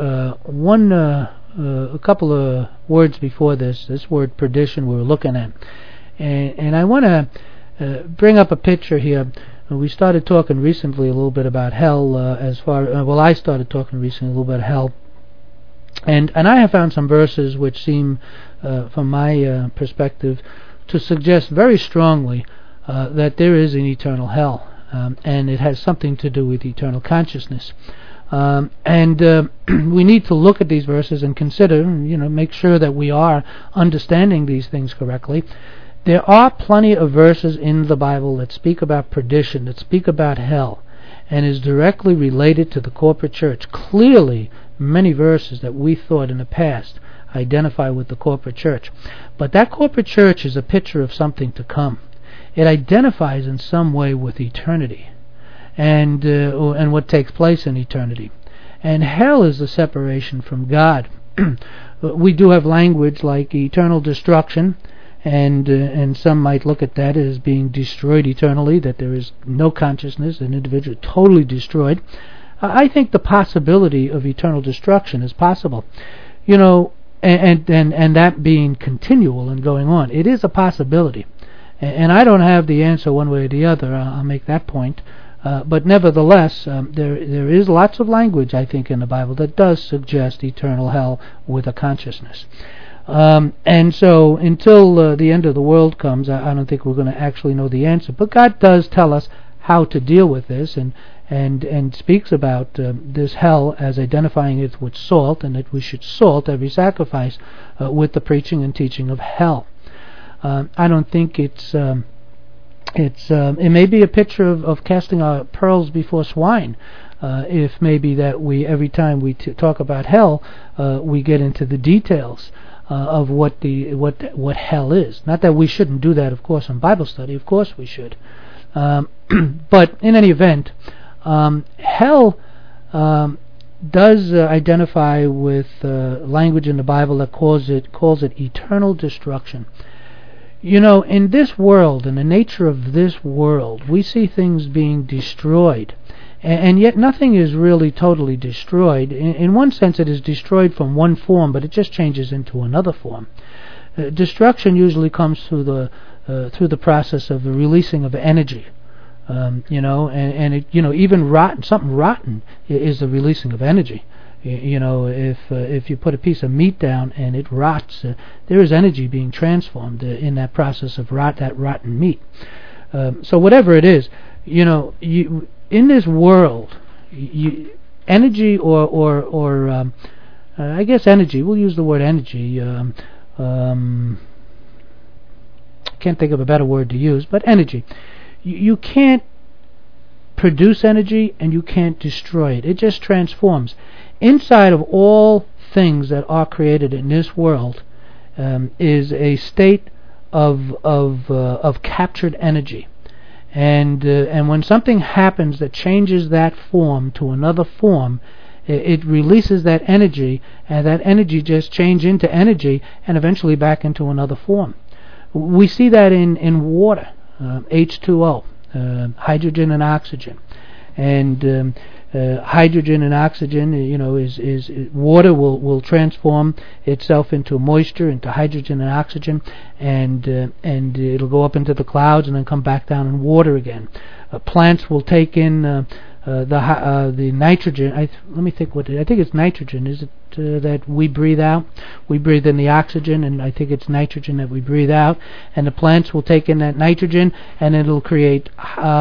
A couple of words before this word perdition we were looking at, and I want to bring up a picture here. We started talking recently a little bit about hell. I started talking recently a little bit about hell, and I have found some verses which seem, from my perspective, to suggest very strongly that there is an eternal hell, and it has something to do with eternal consciousness. We need to look at these verses and consider, make sure that we are understanding these things correctly. There are plenty of verses in the Bible that speak about perdition, that speak about hell, and is directly related to the corporate church. Clearly, many verses that we thought in the past identify with the corporate church. But that corporate church is a picture of something to come. It identifies in some way with eternity and what takes place in eternity. And hell is the separation from God. We do have language like eternal destruction, and some might look at that as being destroyed eternally, that there is no consciousness, an individual totally destroyed. I think the possibility of eternal destruction is possible. And that being continual and going on. It is a possibility. And I don't have the answer one way or the other. I'll make that point. But nevertheless, there is lots of language, I think, in the Bible that does suggest eternal hell with a consciousness. And so until the end of the world comes, I don't think we're going to actually know the answer. But God does tell us how to deal with this, and speaks about this hell as identifying it with salt, and that we should salt every sacrifice with the preaching and teaching of hell. I don't think it may be a picture of casting our pearls before swine. If maybe that we every time we talk about hell, we get into the details of what hell is. Not that we shouldn't do that, of course, in Bible study. Of course we should. But in any event, hell does identify with language in the Bible that calls it eternal destruction. In this world, in the nature of this world, we see things being destroyed, and yet nothing is really totally destroyed. In one sense, it is destroyed from one form, but it just changes into another form. Destruction usually comes through the process of the releasing of energy. And it, even something rotten is the releasing of energy. If you put a piece of meat down and it rots, there is energy being transformed in that process of that rotten meat. So whatever it is, in this world, energy or I guess energy. We'll use the word energy. Can't think of a better word to use, but energy. You can't produce energy and you can't destroy it. It just transforms. Inside of all things that are created in this world is a state of captured energy, and when something happens that changes that form to another form, it releases that energy, and that energy just changes into energy and eventually back into another form. We see that in water, H2O, hydrogen and oxygen, and hydrogen and oxygen, is water will transform itself into moisture, into hydrogen and oxygen, and it'll go up into the clouds and then come back down in water again. Plants will take in the nitrogen. Let me think. I think it's nitrogen. Is it that we breathe out? We breathe in the oxygen, and I think it's nitrogen that we breathe out. And the plants will take in that nitrogen, and it'll create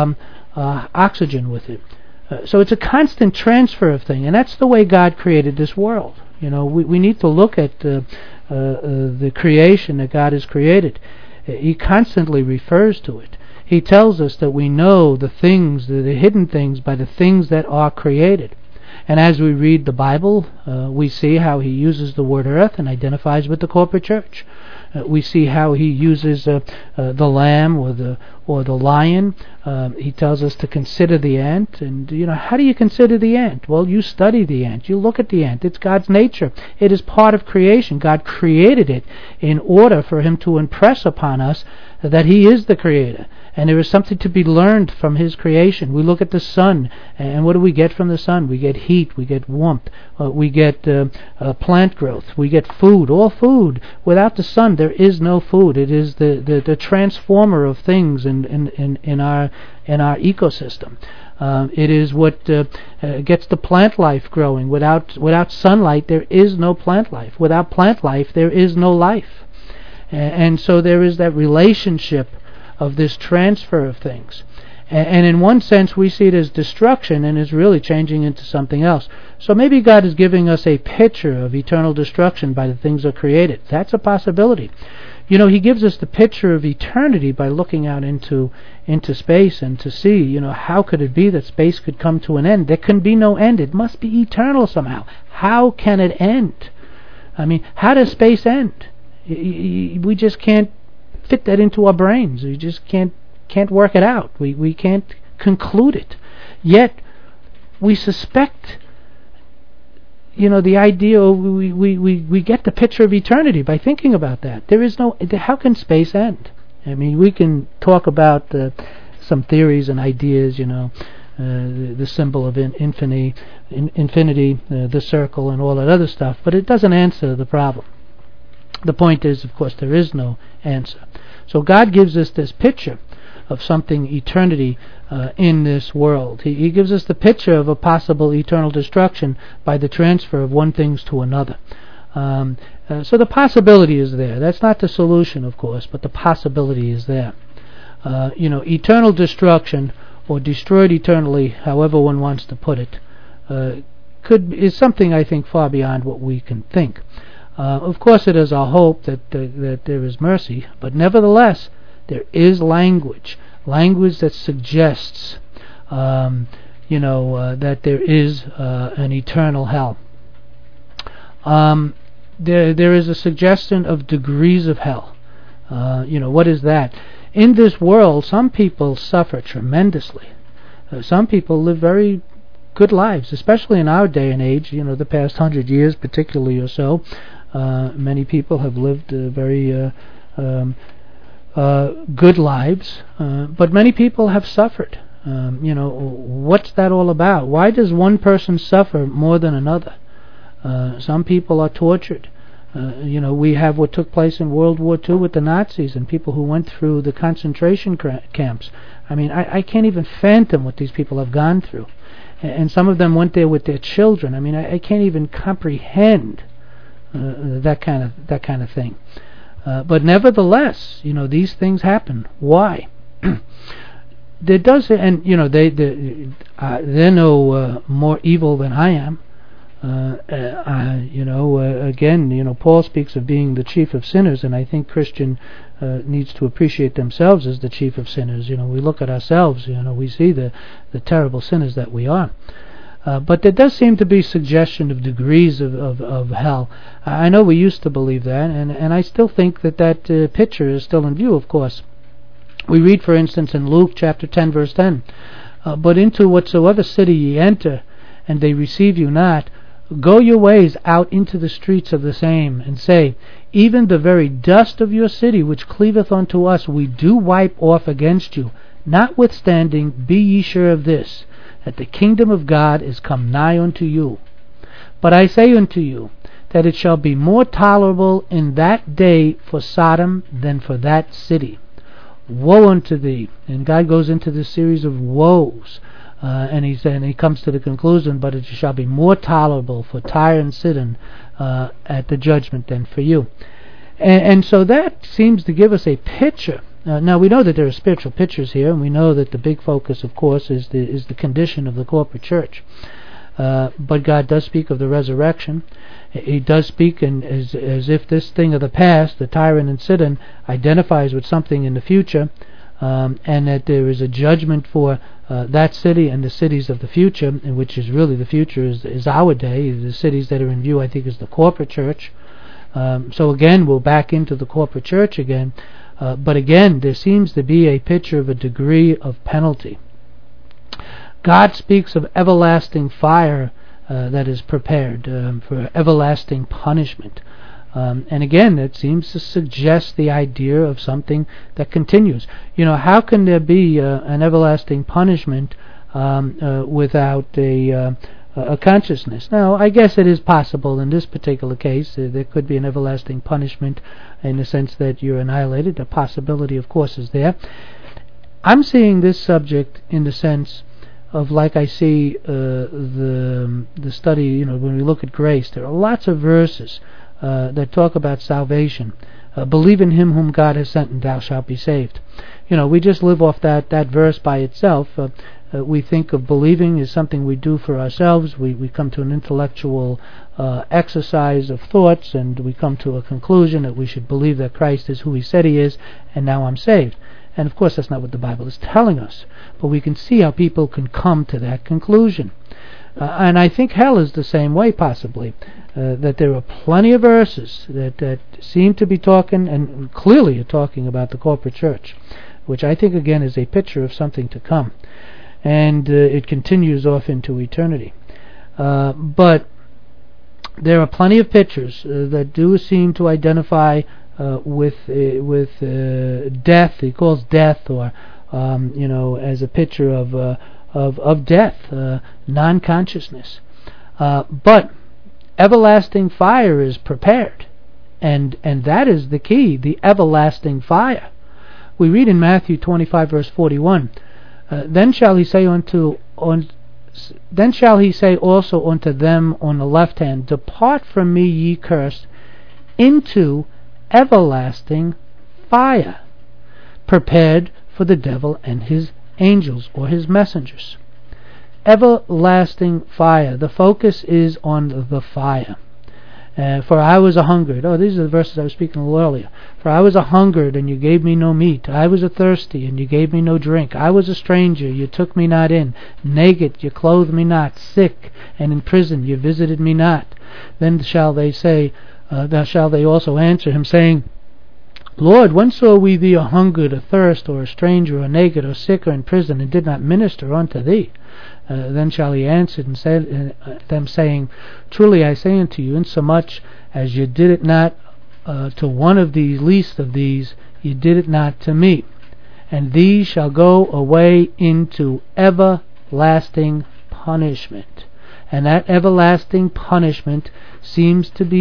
oxygen with it. So it's a constant transfer of things, and that's the way God created this world. We need to look at the creation that God has created. He constantly refers to it. He tells us that we know the things, the hidden things, by the things that are created. And as we read the Bible, we see how he uses the word earth and identifies with the corporate church. We see how he uses the lamb or the lion. He tells us to consider the ant. And how do you consider the ant? Well, you study the ant. You look at the ant. It's God's nature. It is part of creation. God created it in order for him to impress upon us that he is the creator. And there is something to be learned from his creation. We look at the sun, and what do we get from the sun? We get heat, we get warmth, we get plant growth, we get food, all food. Without the sun, there is no food. It is the transformer of things in our ecosystem. It is what gets the plant life growing. Without sunlight, there is no plant life. Without plant life, there is no life. And so there is that relationship of this transfer of things. And in one sense we see it as destruction and is really changing into something else. So maybe God is giving us a picture of eternal destruction by the things that are created. That's a possibility. He gives us the picture of eternity by looking out into space and to see, how could it be that space could come to an end? There can be no end. It must be eternal somehow. How can it end? I mean, how does space end? We just can't fit that into our brains. We just can't work it out. We can't conclude it. Yet we suspect, the idea. We get the picture of eternity by thinking about that. There is no. How can space end? I mean, we can talk about some theories and ideas. The symbol of infinity, the circle, and all that other stuff. But it doesn't answer the problem. The point is, of course, there is no answer. So God gives us this picture of something eternity in this world. He gives us the picture of a possible eternal destruction by the transfer of one thing to another. So the possibility is there. That's not the solution, of course, but the possibility is there. Eternal destruction, or destroyed eternally, however one wants to put it, is something, I think, far beyond what we can think. Of course, it is our hope that there is mercy, but nevertheless, there is language that suggests, that there is an eternal hell. There is a suggestion of degrees of hell. What is that? In this world, some people suffer tremendously. Some people live very good lives, especially in our day and age. The past 100 years, particularly or so. Many people have lived very good lives, but many people have suffered. What's that all about? Why does one person suffer more than another? Some people are tortured. We have what took place in World War II with the Nazis and people who went through the concentration camps. I mean, I can't even fathom what these people have gone through. And some of them went there with their children. I mean, I can't even comprehend that kind of thing. But nevertheless, these things happen. Why? There does, and they're no more evil than I am. Again, Paul speaks of being the chief of sinners, and I think Christian needs to appreciate themselves as the chief of sinners. We look at ourselves, we see the terrible sinners that we are. But there does seem to be suggestion of degrees of hell. I know we used to believe that, and I still think that picture is still in view, of course. We read, for instance, in Luke chapter 10, verse 10, but into whatsoever city ye enter, and they receive you not, go your ways out into the streets of the same, and say, even the very dust of your city which cleaveth unto us we do wipe off against you. Notwithstanding, be ye sure of this, that the kingdom of God is come nigh unto you. But I say unto you, that it shall be more tolerable in that day for Sodom than for that city. Woe unto thee. And God goes into this series of woes. And he comes to the conclusion, but it shall be more tolerable for Tyre and Sidon at the judgment than for you. And so that seems to give us a picture. Now we know that there are spiritual pictures here, and we know that the big focus, of course, is the condition of the corporate church. But God does speak of the resurrection. He does speak as if this thing of the past, the Tyre and Sidon, identifies with something in the future. And that there is a judgment for that city and the cities of the future, which is really the future is our day. The cities that are in view, I think, is the corporate church. So again, we'll back into the corporate church again. But again, there seems to be a picture of a degree of penalty. God speaks of everlasting fire that is prepared for everlasting punishment. And again, it seems to suggest the idea of something that continues. How can there be an everlasting punishment without a consciousness? Now, I guess it is possible in this particular case. There could be an everlasting punishment in the sense that you're annihilated. The possibility, of course, is there. I'm seeing this subject in the sense of, like I see the study, when we look at grace, there are lots of verses that talk about salvation. Believe in him whom God has sent and thou shalt be saved. We just live off that verse by itself. We think of believing as something we do for ourselves. We come to an intellectual exercise of thoughts, and we come to a conclusion that we should believe that Christ is who he said he is, and now I'm saved. And of course that's not what the Bible is telling us, but we can see how people can come to that conclusion. And I think hell is the same way, possibly. That there are plenty of verses that seem to be talking, and clearly are talking about the corporate church, which I think again is a picture of something to come. And it continues off into eternity. But there are plenty of pictures that do seem to identify with death. He calls death, or as a picture of death, non-consciousness. But everlasting fire is prepared, and that is the key, the everlasting fire. We read in Matthew 25 verse 41, then shall he say also unto them on the left hand, depart from me, ye cursed, into everlasting fire, prepared for the devil and his angels, or his messengers. Everlasting fire. The focus is on the fire. For I was a hungered. These are the verses I was speaking a little earlier. For I was a hungered, and you gave me no meat. I was a thirsty, and you gave me no drink. I was a stranger, you took me not in. Naked, you clothed me not. Sick, and in prison, you visited me not. Then shall they also answer him, saying, Lord, when saw we thee a hungered, a thirst, or a stranger, or naked, or sick, or in prison, and did not minister unto thee? Then shall he answer and say them, saying, Truly I say unto you, insomuch as you did it not to one of these least of these, you did it not to me. And these shall go away into everlasting punishment. And that everlasting punishment seems to be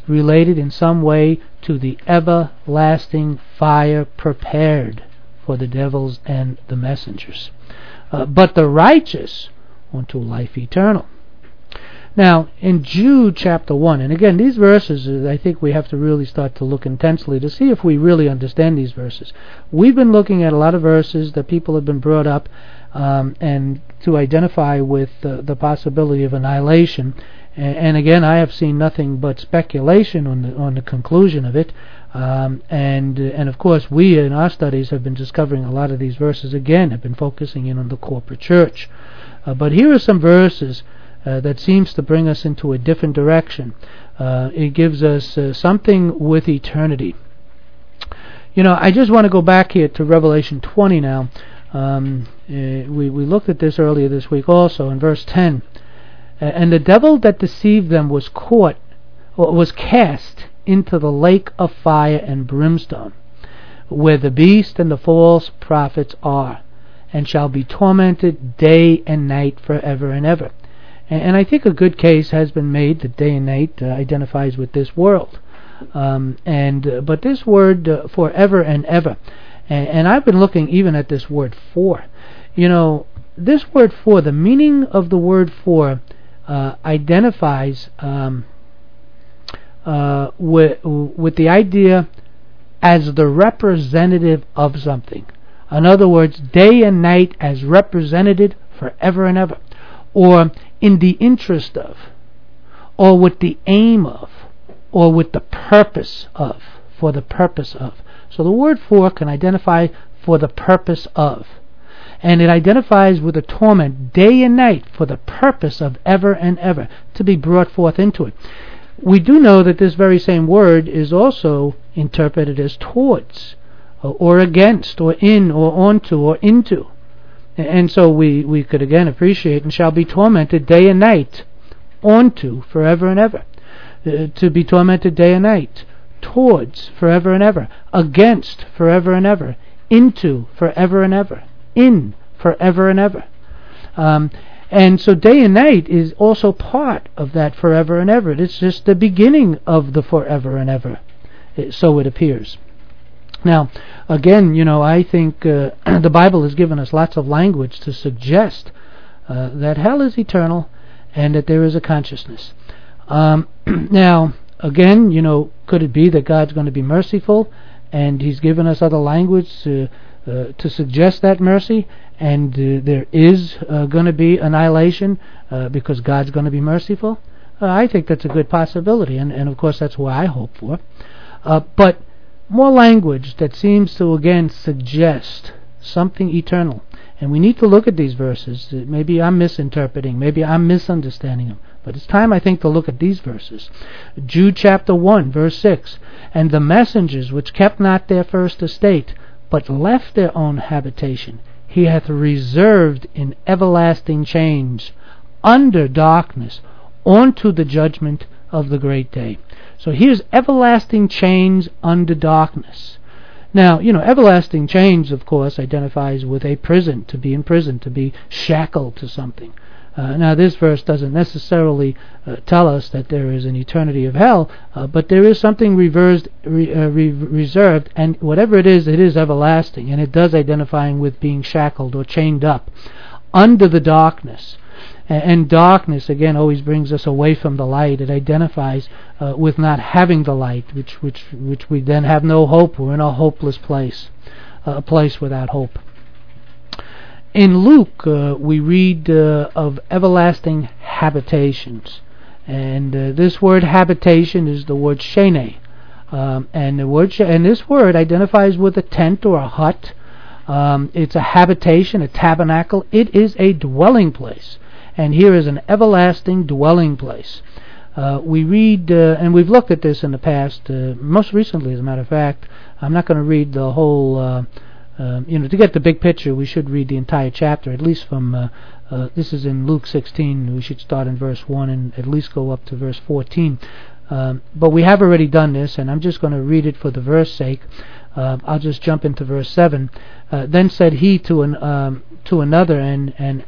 related in some way to the everlasting fire prepared for the devils and the messengers. But the righteous unto life eternal. Now, in Jude chapter 1, and again, these verses, I think we have to really start to look intensely to see if we really understand these verses. We've been looking at a lot of verses that people have been brought up and to identify with the possibility of annihilation. And again, I have seen nothing but speculation on the conclusion of it. And of course, we in our studies have been discovering a lot of these verses again, have been focusing in on the corporate church. But here are some verses that seems to bring us into a different direction. It gives us something with eternity. I just want to go back here to Revelation 20 now. We looked at this earlier this week also in verse 10. And the devil that deceived them was caught, or was cast into the lake of fire and brimstone, where the beast and the false prophets are, and shall be tormented day and night forever and ever. And I think a good case has been made that day and night identifies with this world. But this word forever and ever, and I've been looking even at this word for. This word for, the meaning of the word for identifies with the idea as the representative of something. In other words, day and night as represented forever and ever, or in the interest of, or with the aim of, or with the purpose of, for the purpose of. So the word for can identify for the purpose of. And it identifies with a torment day and night for the purpose of ever and ever, to be brought forth into it. We do know that this very same word is also interpreted as towards, or against, or in, or onto, or into. And so we could again appreciate, and shall be tormented day and night, onto, forever and ever. To be tormented day and night, towards, forever and ever, against, forever and ever, into, forever and ever, in, forever and ever. And so day and night is also part of that forever and ever. It's just the beginning of the forever and ever, so it appears. Now, again, I think the Bible has given us lots of language to suggest that hell is eternal and that there is a consciousness. Now, again, could it be that God's going to be merciful and He's given us other language to suggest that mercy, and there is going to be annihilation because God's going to be merciful? I think that's a good possibility, and of course that's what I hope for. But more language that seems to again suggest something eternal. And we need to look at these verses. Maybe I'm misinterpreting, maybe I'm misunderstanding them. But it's time, I think, to look at these verses. Jude chapter 1, verse 6. And the messengers which kept not their first estate, but left their own habitation, He hath reserved in everlasting chains, under darkness, unto the judgment of the great day. So here's everlasting chains under darkness. Now, everlasting chains, of course, identifies with a prison, to be in prison, to be shackled to something. Now, this verse doesn't necessarily tell us that there is an eternity of hell, but there is something reserved, and whatever it is everlasting, and it does identifying with being shackled or chained up under the darkness. And darkness, again, always brings us away from the light. It identifies with not having the light, which we then have no hope. We're in a hopeless place, a place without hope. In Luke, we read of everlasting habitations. And this word habitation is the word shene. And this word identifies with a tent or a hut. It's a habitation, a tabernacle. It is a dwelling place. And here is an everlasting dwelling place. We read, and we've looked at this in the past, most recently, as a matter of fact. I'm not going to read the whole, to get the big picture, we should read the entire chapter, at least from, this is in Luke 16, we should start in verse 1 and at least go up to verse 14. But we have already done this, and I'm just going to read it for the verse sake. I'll just jump into verse 7. Then said he to another, and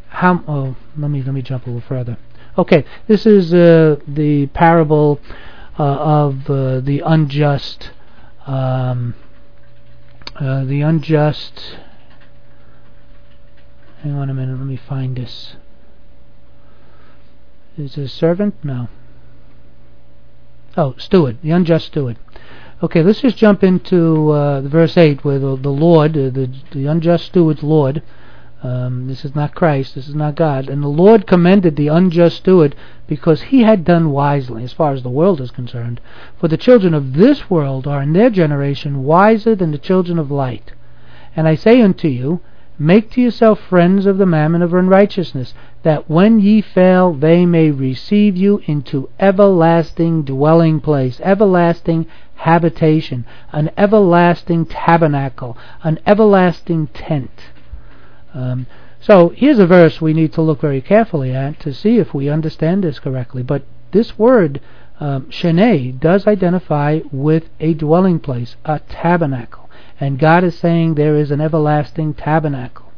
how? Let me jump a little further. Okay, this is the parable of the unjust. Hang on a minute, let me find this. Is it a servant? No. Oh, steward, the unjust steward. Okay, let's just jump into verse 8, where the Lord, the unjust steward's Lord, this is not Christ, this is not God, and the Lord commended the unjust steward because he had done wisely, as far as the world is concerned. For the children of this world are in their generation wiser than the children of light. And I say unto you, make to yourself friends of the mammon of unrighteousness, that when ye fail they may receive you into everlasting dwelling place, everlasting habitation, an everlasting tabernacle, an everlasting tent. So here's a verse we need to look very carefully at to see if we understand this correctly. But this word, sheneh, does identify with a dwelling place, a tabernacle. And God is saying there is an everlasting tabernacle.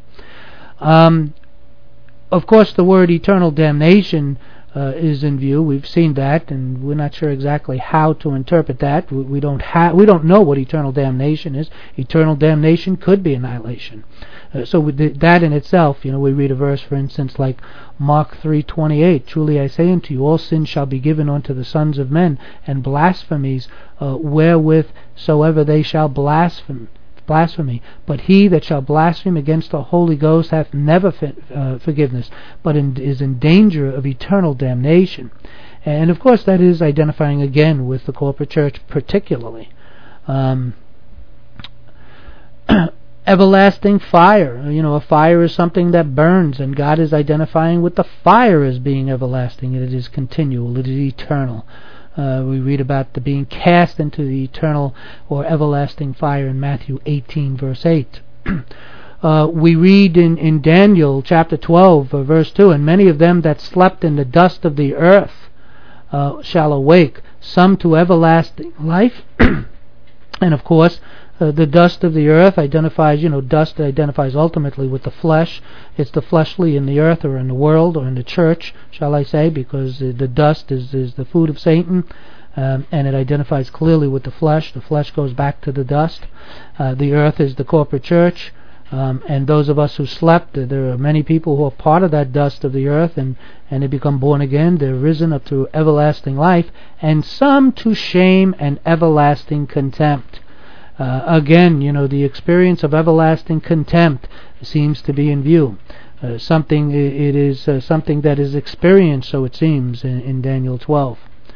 Of course, the word eternal damnation is in view. We've seen that, and we're not sure exactly how to interpret that. We don't know what eternal damnation is. Eternal damnation could be annihilation. So that in itself, we read a verse, for instance, like Mark 3:28. Truly I say unto you, all sins shall be given unto the sons of men, and blasphemies wherewith soever they shall blaspheme. But he that shall blaspheme against the Holy Ghost hath never forgiveness, but is in danger of eternal damnation. And of course that is identifying again with the corporate church particularly. Everlasting fire. A fire is something that burns, and God is identifying with the fire as being everlasting. It is continual, it is eternal. We read about the being cast into the eternal or everlasting fire in Matthew 18 verse 8. We read in Daniel chapter 12 verse 2, and many of them that slept in the dust of the earth shall awake, some to everlasting life. And of course the dust of the earth identifies, dust identifies ultimately with the flesh. It's the fleshly in the earth or in the world or in the church, shall I say, because the dust is the food of Satan, and it identifies clearly with the flesh. The flesh goes back to the dust. The earth is the corporate church, and those of us who slept, there are many people who are part of that dust of the earth, and they become born again. They're risen up to everlasting life, and some to shame and everlasting contempt. Again, the experience of everlasting contempt seems to be in view. Something that is experienced, so it seems, in Daniel 12.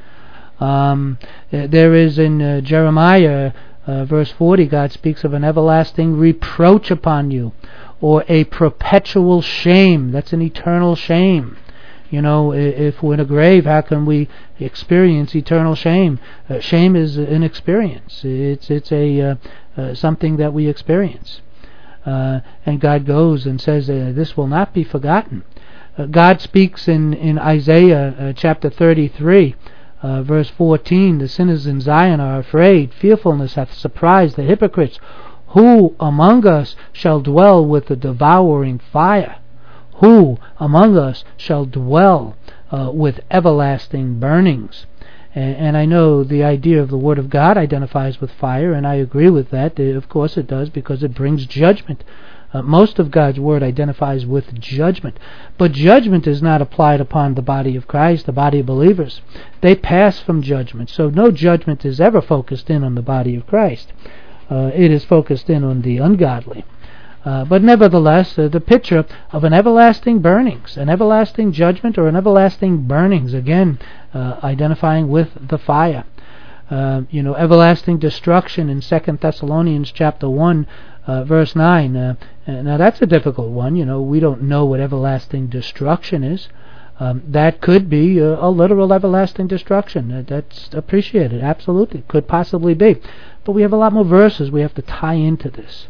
There is in Jeremiah verse 40, God speaks of an everlasting reproach upon you, or a perpetual shame. That's an eternal shame. If we're in a grave, how can we experience eternal shame? Shame is an experience. It's a something that we experience. And God goes and says, this will not be forgotten. God speaks in Isaiah chapter 33, verse 14, the sinners in Zion are afraid. Fearfulness hath surprised the hypocrites. Who among us shall dwell with the devouring fire? Who among us shall dwell with everlasting burnings? And I know the idea of the Word of God identifies with fire, and I agree with that. Of course it does, because it brings judgment. Most of God's Word identifies with judgment. But judgment is not applied upon the body of Christ, the body of believers. They pass from judgment. So no judgment is ever focused in on the body of Christ. It is focused in on the ungodly. But nevertheless, the picture of an everlasting burnings, an everlasting judgment, or an everlasting burnings, again, identifying with the fire. Everlasting destruction in 2 Thessalonians chapter 1, verse 9. Now that's a difficult one. We don't know what everlasting destruction is. That could be a literal everlasting destruction. That's appreciated, absolutely. Could possibly be. But we have a lot more verses we have to tie into this.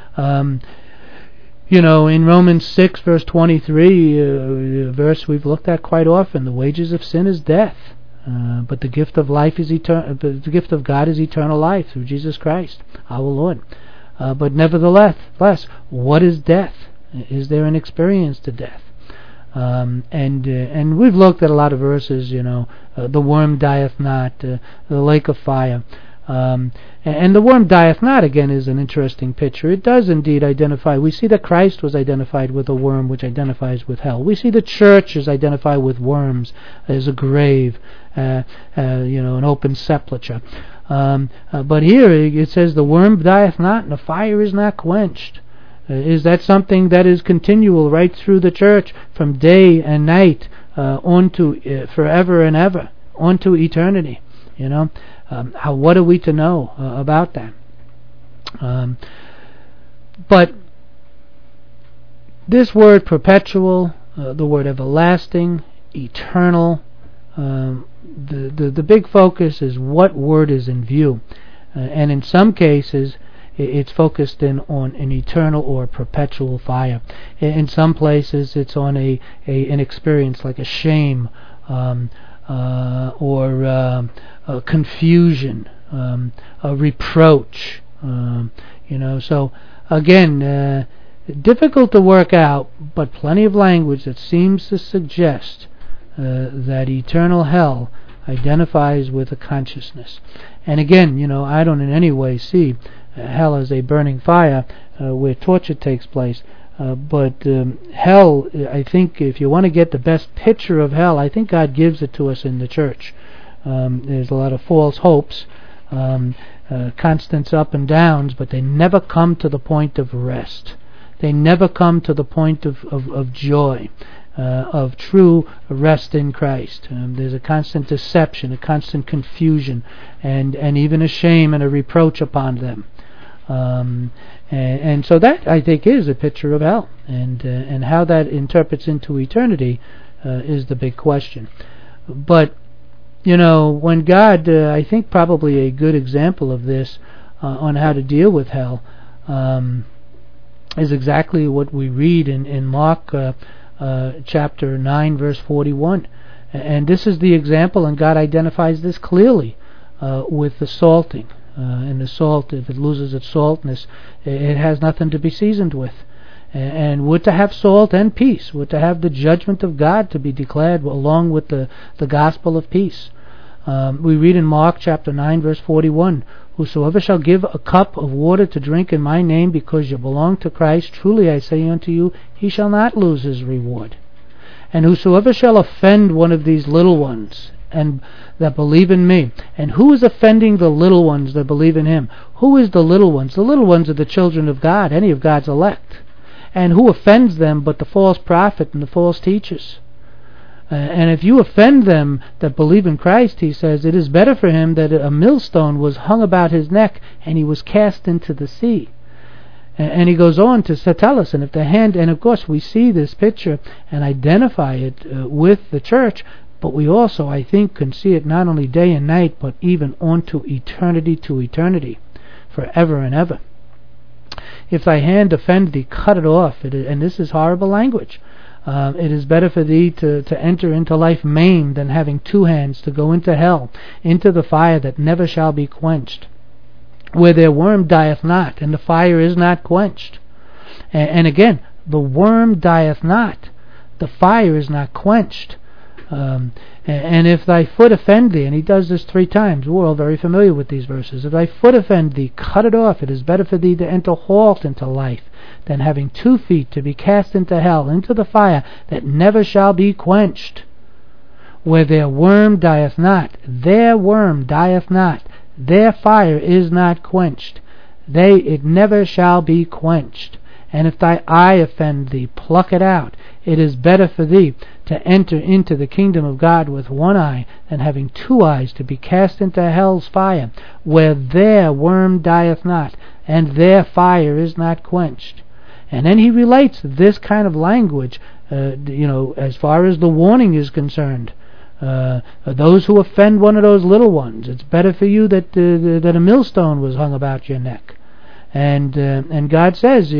In Romans 6 verse 23, a verse we've looked at quite often, the wages of sin is death, but the gift of life is the gift of God is eternal life through Jesus Christ, our Lord. But nevertheless, what is death? Is there an experience to death? And we've looked at a lot of verses, the worm dieth not, the lake of fire. And the worm dieth not, again, is an interesting picture. It does indeed identify. We see that Christ was identified with a worm, which identifies with hell. We see the church is identified with worms, as a grave, an open sepulchre. But here it says the worm dieth not, and the fire is not quenched. Is that something that is continual right through the church, from day and night, on to forever and ever, on to eternity? What are we to know about that? But this word perpetual, the word everlasting, eternal, the big focus is what word is in view. And in some cases, it's focused in on an eternal or perpetual fire. In some places, it's on an experience like a shame, or a confusion, a reproach. So again, difficult to work out, but plenty of language that seems to suggest that eternal hell identifies with a consciousness. And again, I don't in any way see hell as a burning fire where torture takes place. But hell, I think if you want to get the best picture of hell, I think God gives it to us in the church. There's a lot of false hopes, constant up and downs, but they never come to the point of rest. They never come to the point of joy, of true rest in Christ. There's a constant deception, a constant confusion, and even a shame and a reproach upon them. And so that, I think, is a picture of hell, and how that interprets into eternity is the big question. But when God, I think probably a good example of this on how to deal with hell is exactly what we read in Mark chapter 9 verse 41. And this is the example, and God identifies this clearly with the salting. And the salt, if it loses its saltness, it has nothing to be seasoned with. And we're to have salt and peace. We're to have the judgment of God to be declared along with the gospel of peace. We read in Mark chapter 9 verse 41, "Whosoever shall give a cup of water to drink in my name, because you belong to Christ, truly I say unto you, he shall not lose his reward. And whosoever shall offend one of these little ones, and that believe in me." And who is offending the little ones that believe in him? Who is the little ones? The little ones are the children of God, any of God's elect. And who offends them but the false prophet and the false teachers? And if you offend them that believe in Christ, he says, it is better for him that a millstone was hung about his neck and he was cast into the sea. And he goes on to tell us, and if the hand, and of course we see this picture and identify it with the church, but we also, I think, can see it not only day and night, but even on to eternity, forever and ever. If thy hand offend thee, cut it off. And this is horrible language. It is better for thee to enter into life maimed than having two hands to go into hell, into the fire that never shall be quenched, where their worm dieth not, and the fire is not quenched. And again, the worm dieth not, the fire is not quenched. And if thy foot offend thee, and he does this 3 times, we're all very familiar with these verses, if thy foot offend thee, cut it off. It is better for thee to enter halt into life than having 2 feet to be cast into hell, into the fire that never shall be quenched, where their worm dieth not, their worm dieth not, their fire is not quenched, it never shall be quenched. And if thy eye offend thee, pluck it out. It is better for thee to enter into the kingdom of God with 1 eye than having 2 eyes to be cast into hell's fire, where their worm dieth not, and their fire is not quenched. And then he relates this kind of language, as far as the warning is concerned. Those who offend one of those little ones, it's better for you that a millstone was hung about your neck. And God says,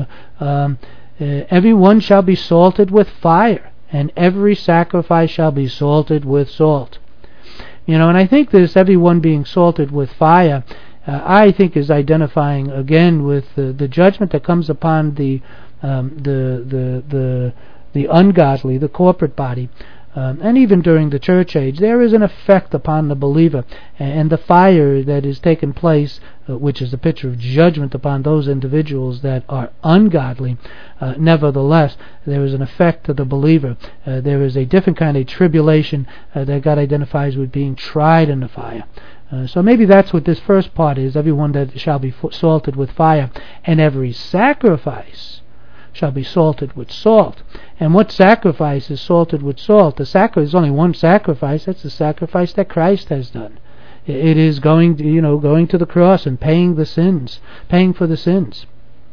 everyone shall be salted with fire, and every sacrifice shall be salted with salt. And I think this everyone being salted with fire, I think is identifying again with the judgment that comes upon the the ungodly, the corporate body, and even during the church age, there is an effect upon the believer, and the fire that is taking place, which is a picture of judgment upon those individuals that are ungodly. Nevertheless, there is an effect to the believer. There is a different kind of tribulation that God identifies with being tried in the fire. So maybe that's what this first part is, everyone that shall be salted with fire, and every sacrifice shall be salted with salt. And what sacrifice is salted with salt? There's only one sacrifice. That's the sacrifice that Christ has done. It is going to the cross and paying for the sins.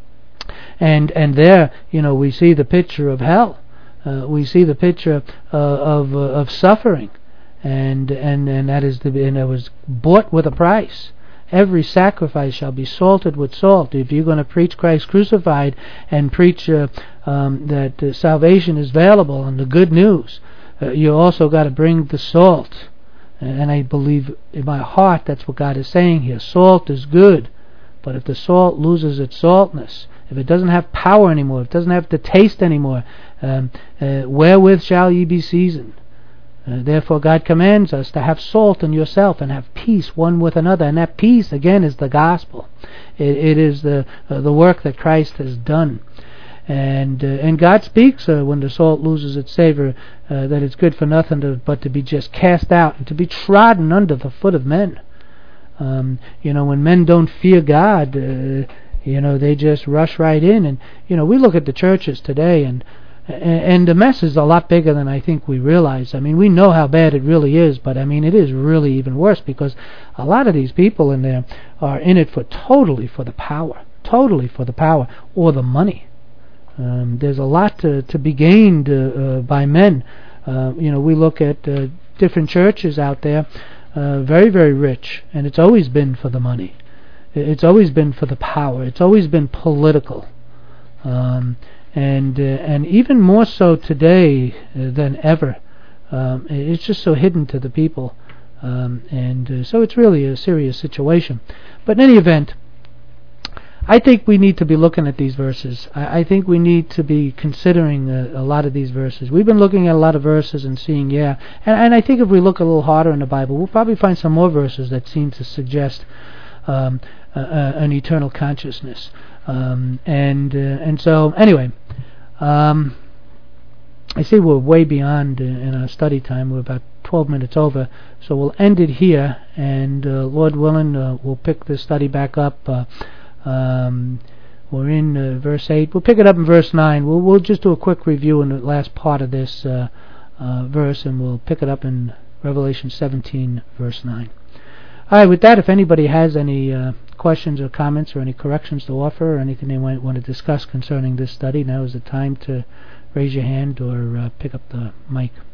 And there, we see the picture of hell. We see the picture of suffering, and that is and it was bought with a price. Every sacrifice shall be salted with salt. If you're going to preach Christ crucified and preach that salvation is available and the good news, you also got to bring the salt. And I believe in my heart that's what God is saying here. Salt is good, but if the salt loses its saltness, if it doesn't have power anymore, if it doesn't have the taste anymore, wherewith shall ye be seasoned? Therefore God commands us to have salt in yourself and have peace one with another, and that peace again is the gospel. It is the work that Christ has done, and God speaks when the salt loses its savor that it's good for nothing but to be just cast out and to be trodden under the foot of men. When men don't fear God, they just rush right in, and we look at the churches today, and the mess is a lot bigger than I think we realize. I mean, we know how bad it really is, but I mean, it is really even worse because a lot of these people in there are in it totally for the power or the money. There's a lot to be gained by men. We look at different churches out there, very, very rich, and it's always been for the money. It's always been for the power. It's always been political. And even more so today than ever. It's just so hidden to the people, and so it's really a serious situation. But in any event, I think we need to be looking at these verses. I think we need to be considering a lot of these verses. We've been looking at a lot of verses and seeing, and I think if we look a little harder in the Bible, we'll probably find some more verses that seem to suggest an eternal consciousness. And so anyway, I see we're way beyond in our study time. We're about 12 minutes over, so we'll end it here, and Lord willing, we'll pick this study back up. We're in verse 8. We'll pick it up in verse 9. We'll just do a quick review in the last part of this verse, and we'll pick it up in Revelation 17, verse 9. All right, with that, if anybody has any questions or comments or any corrections to offer or anything they might want to discuss concerning this study, now is the time to raise your hand or pick up the mic.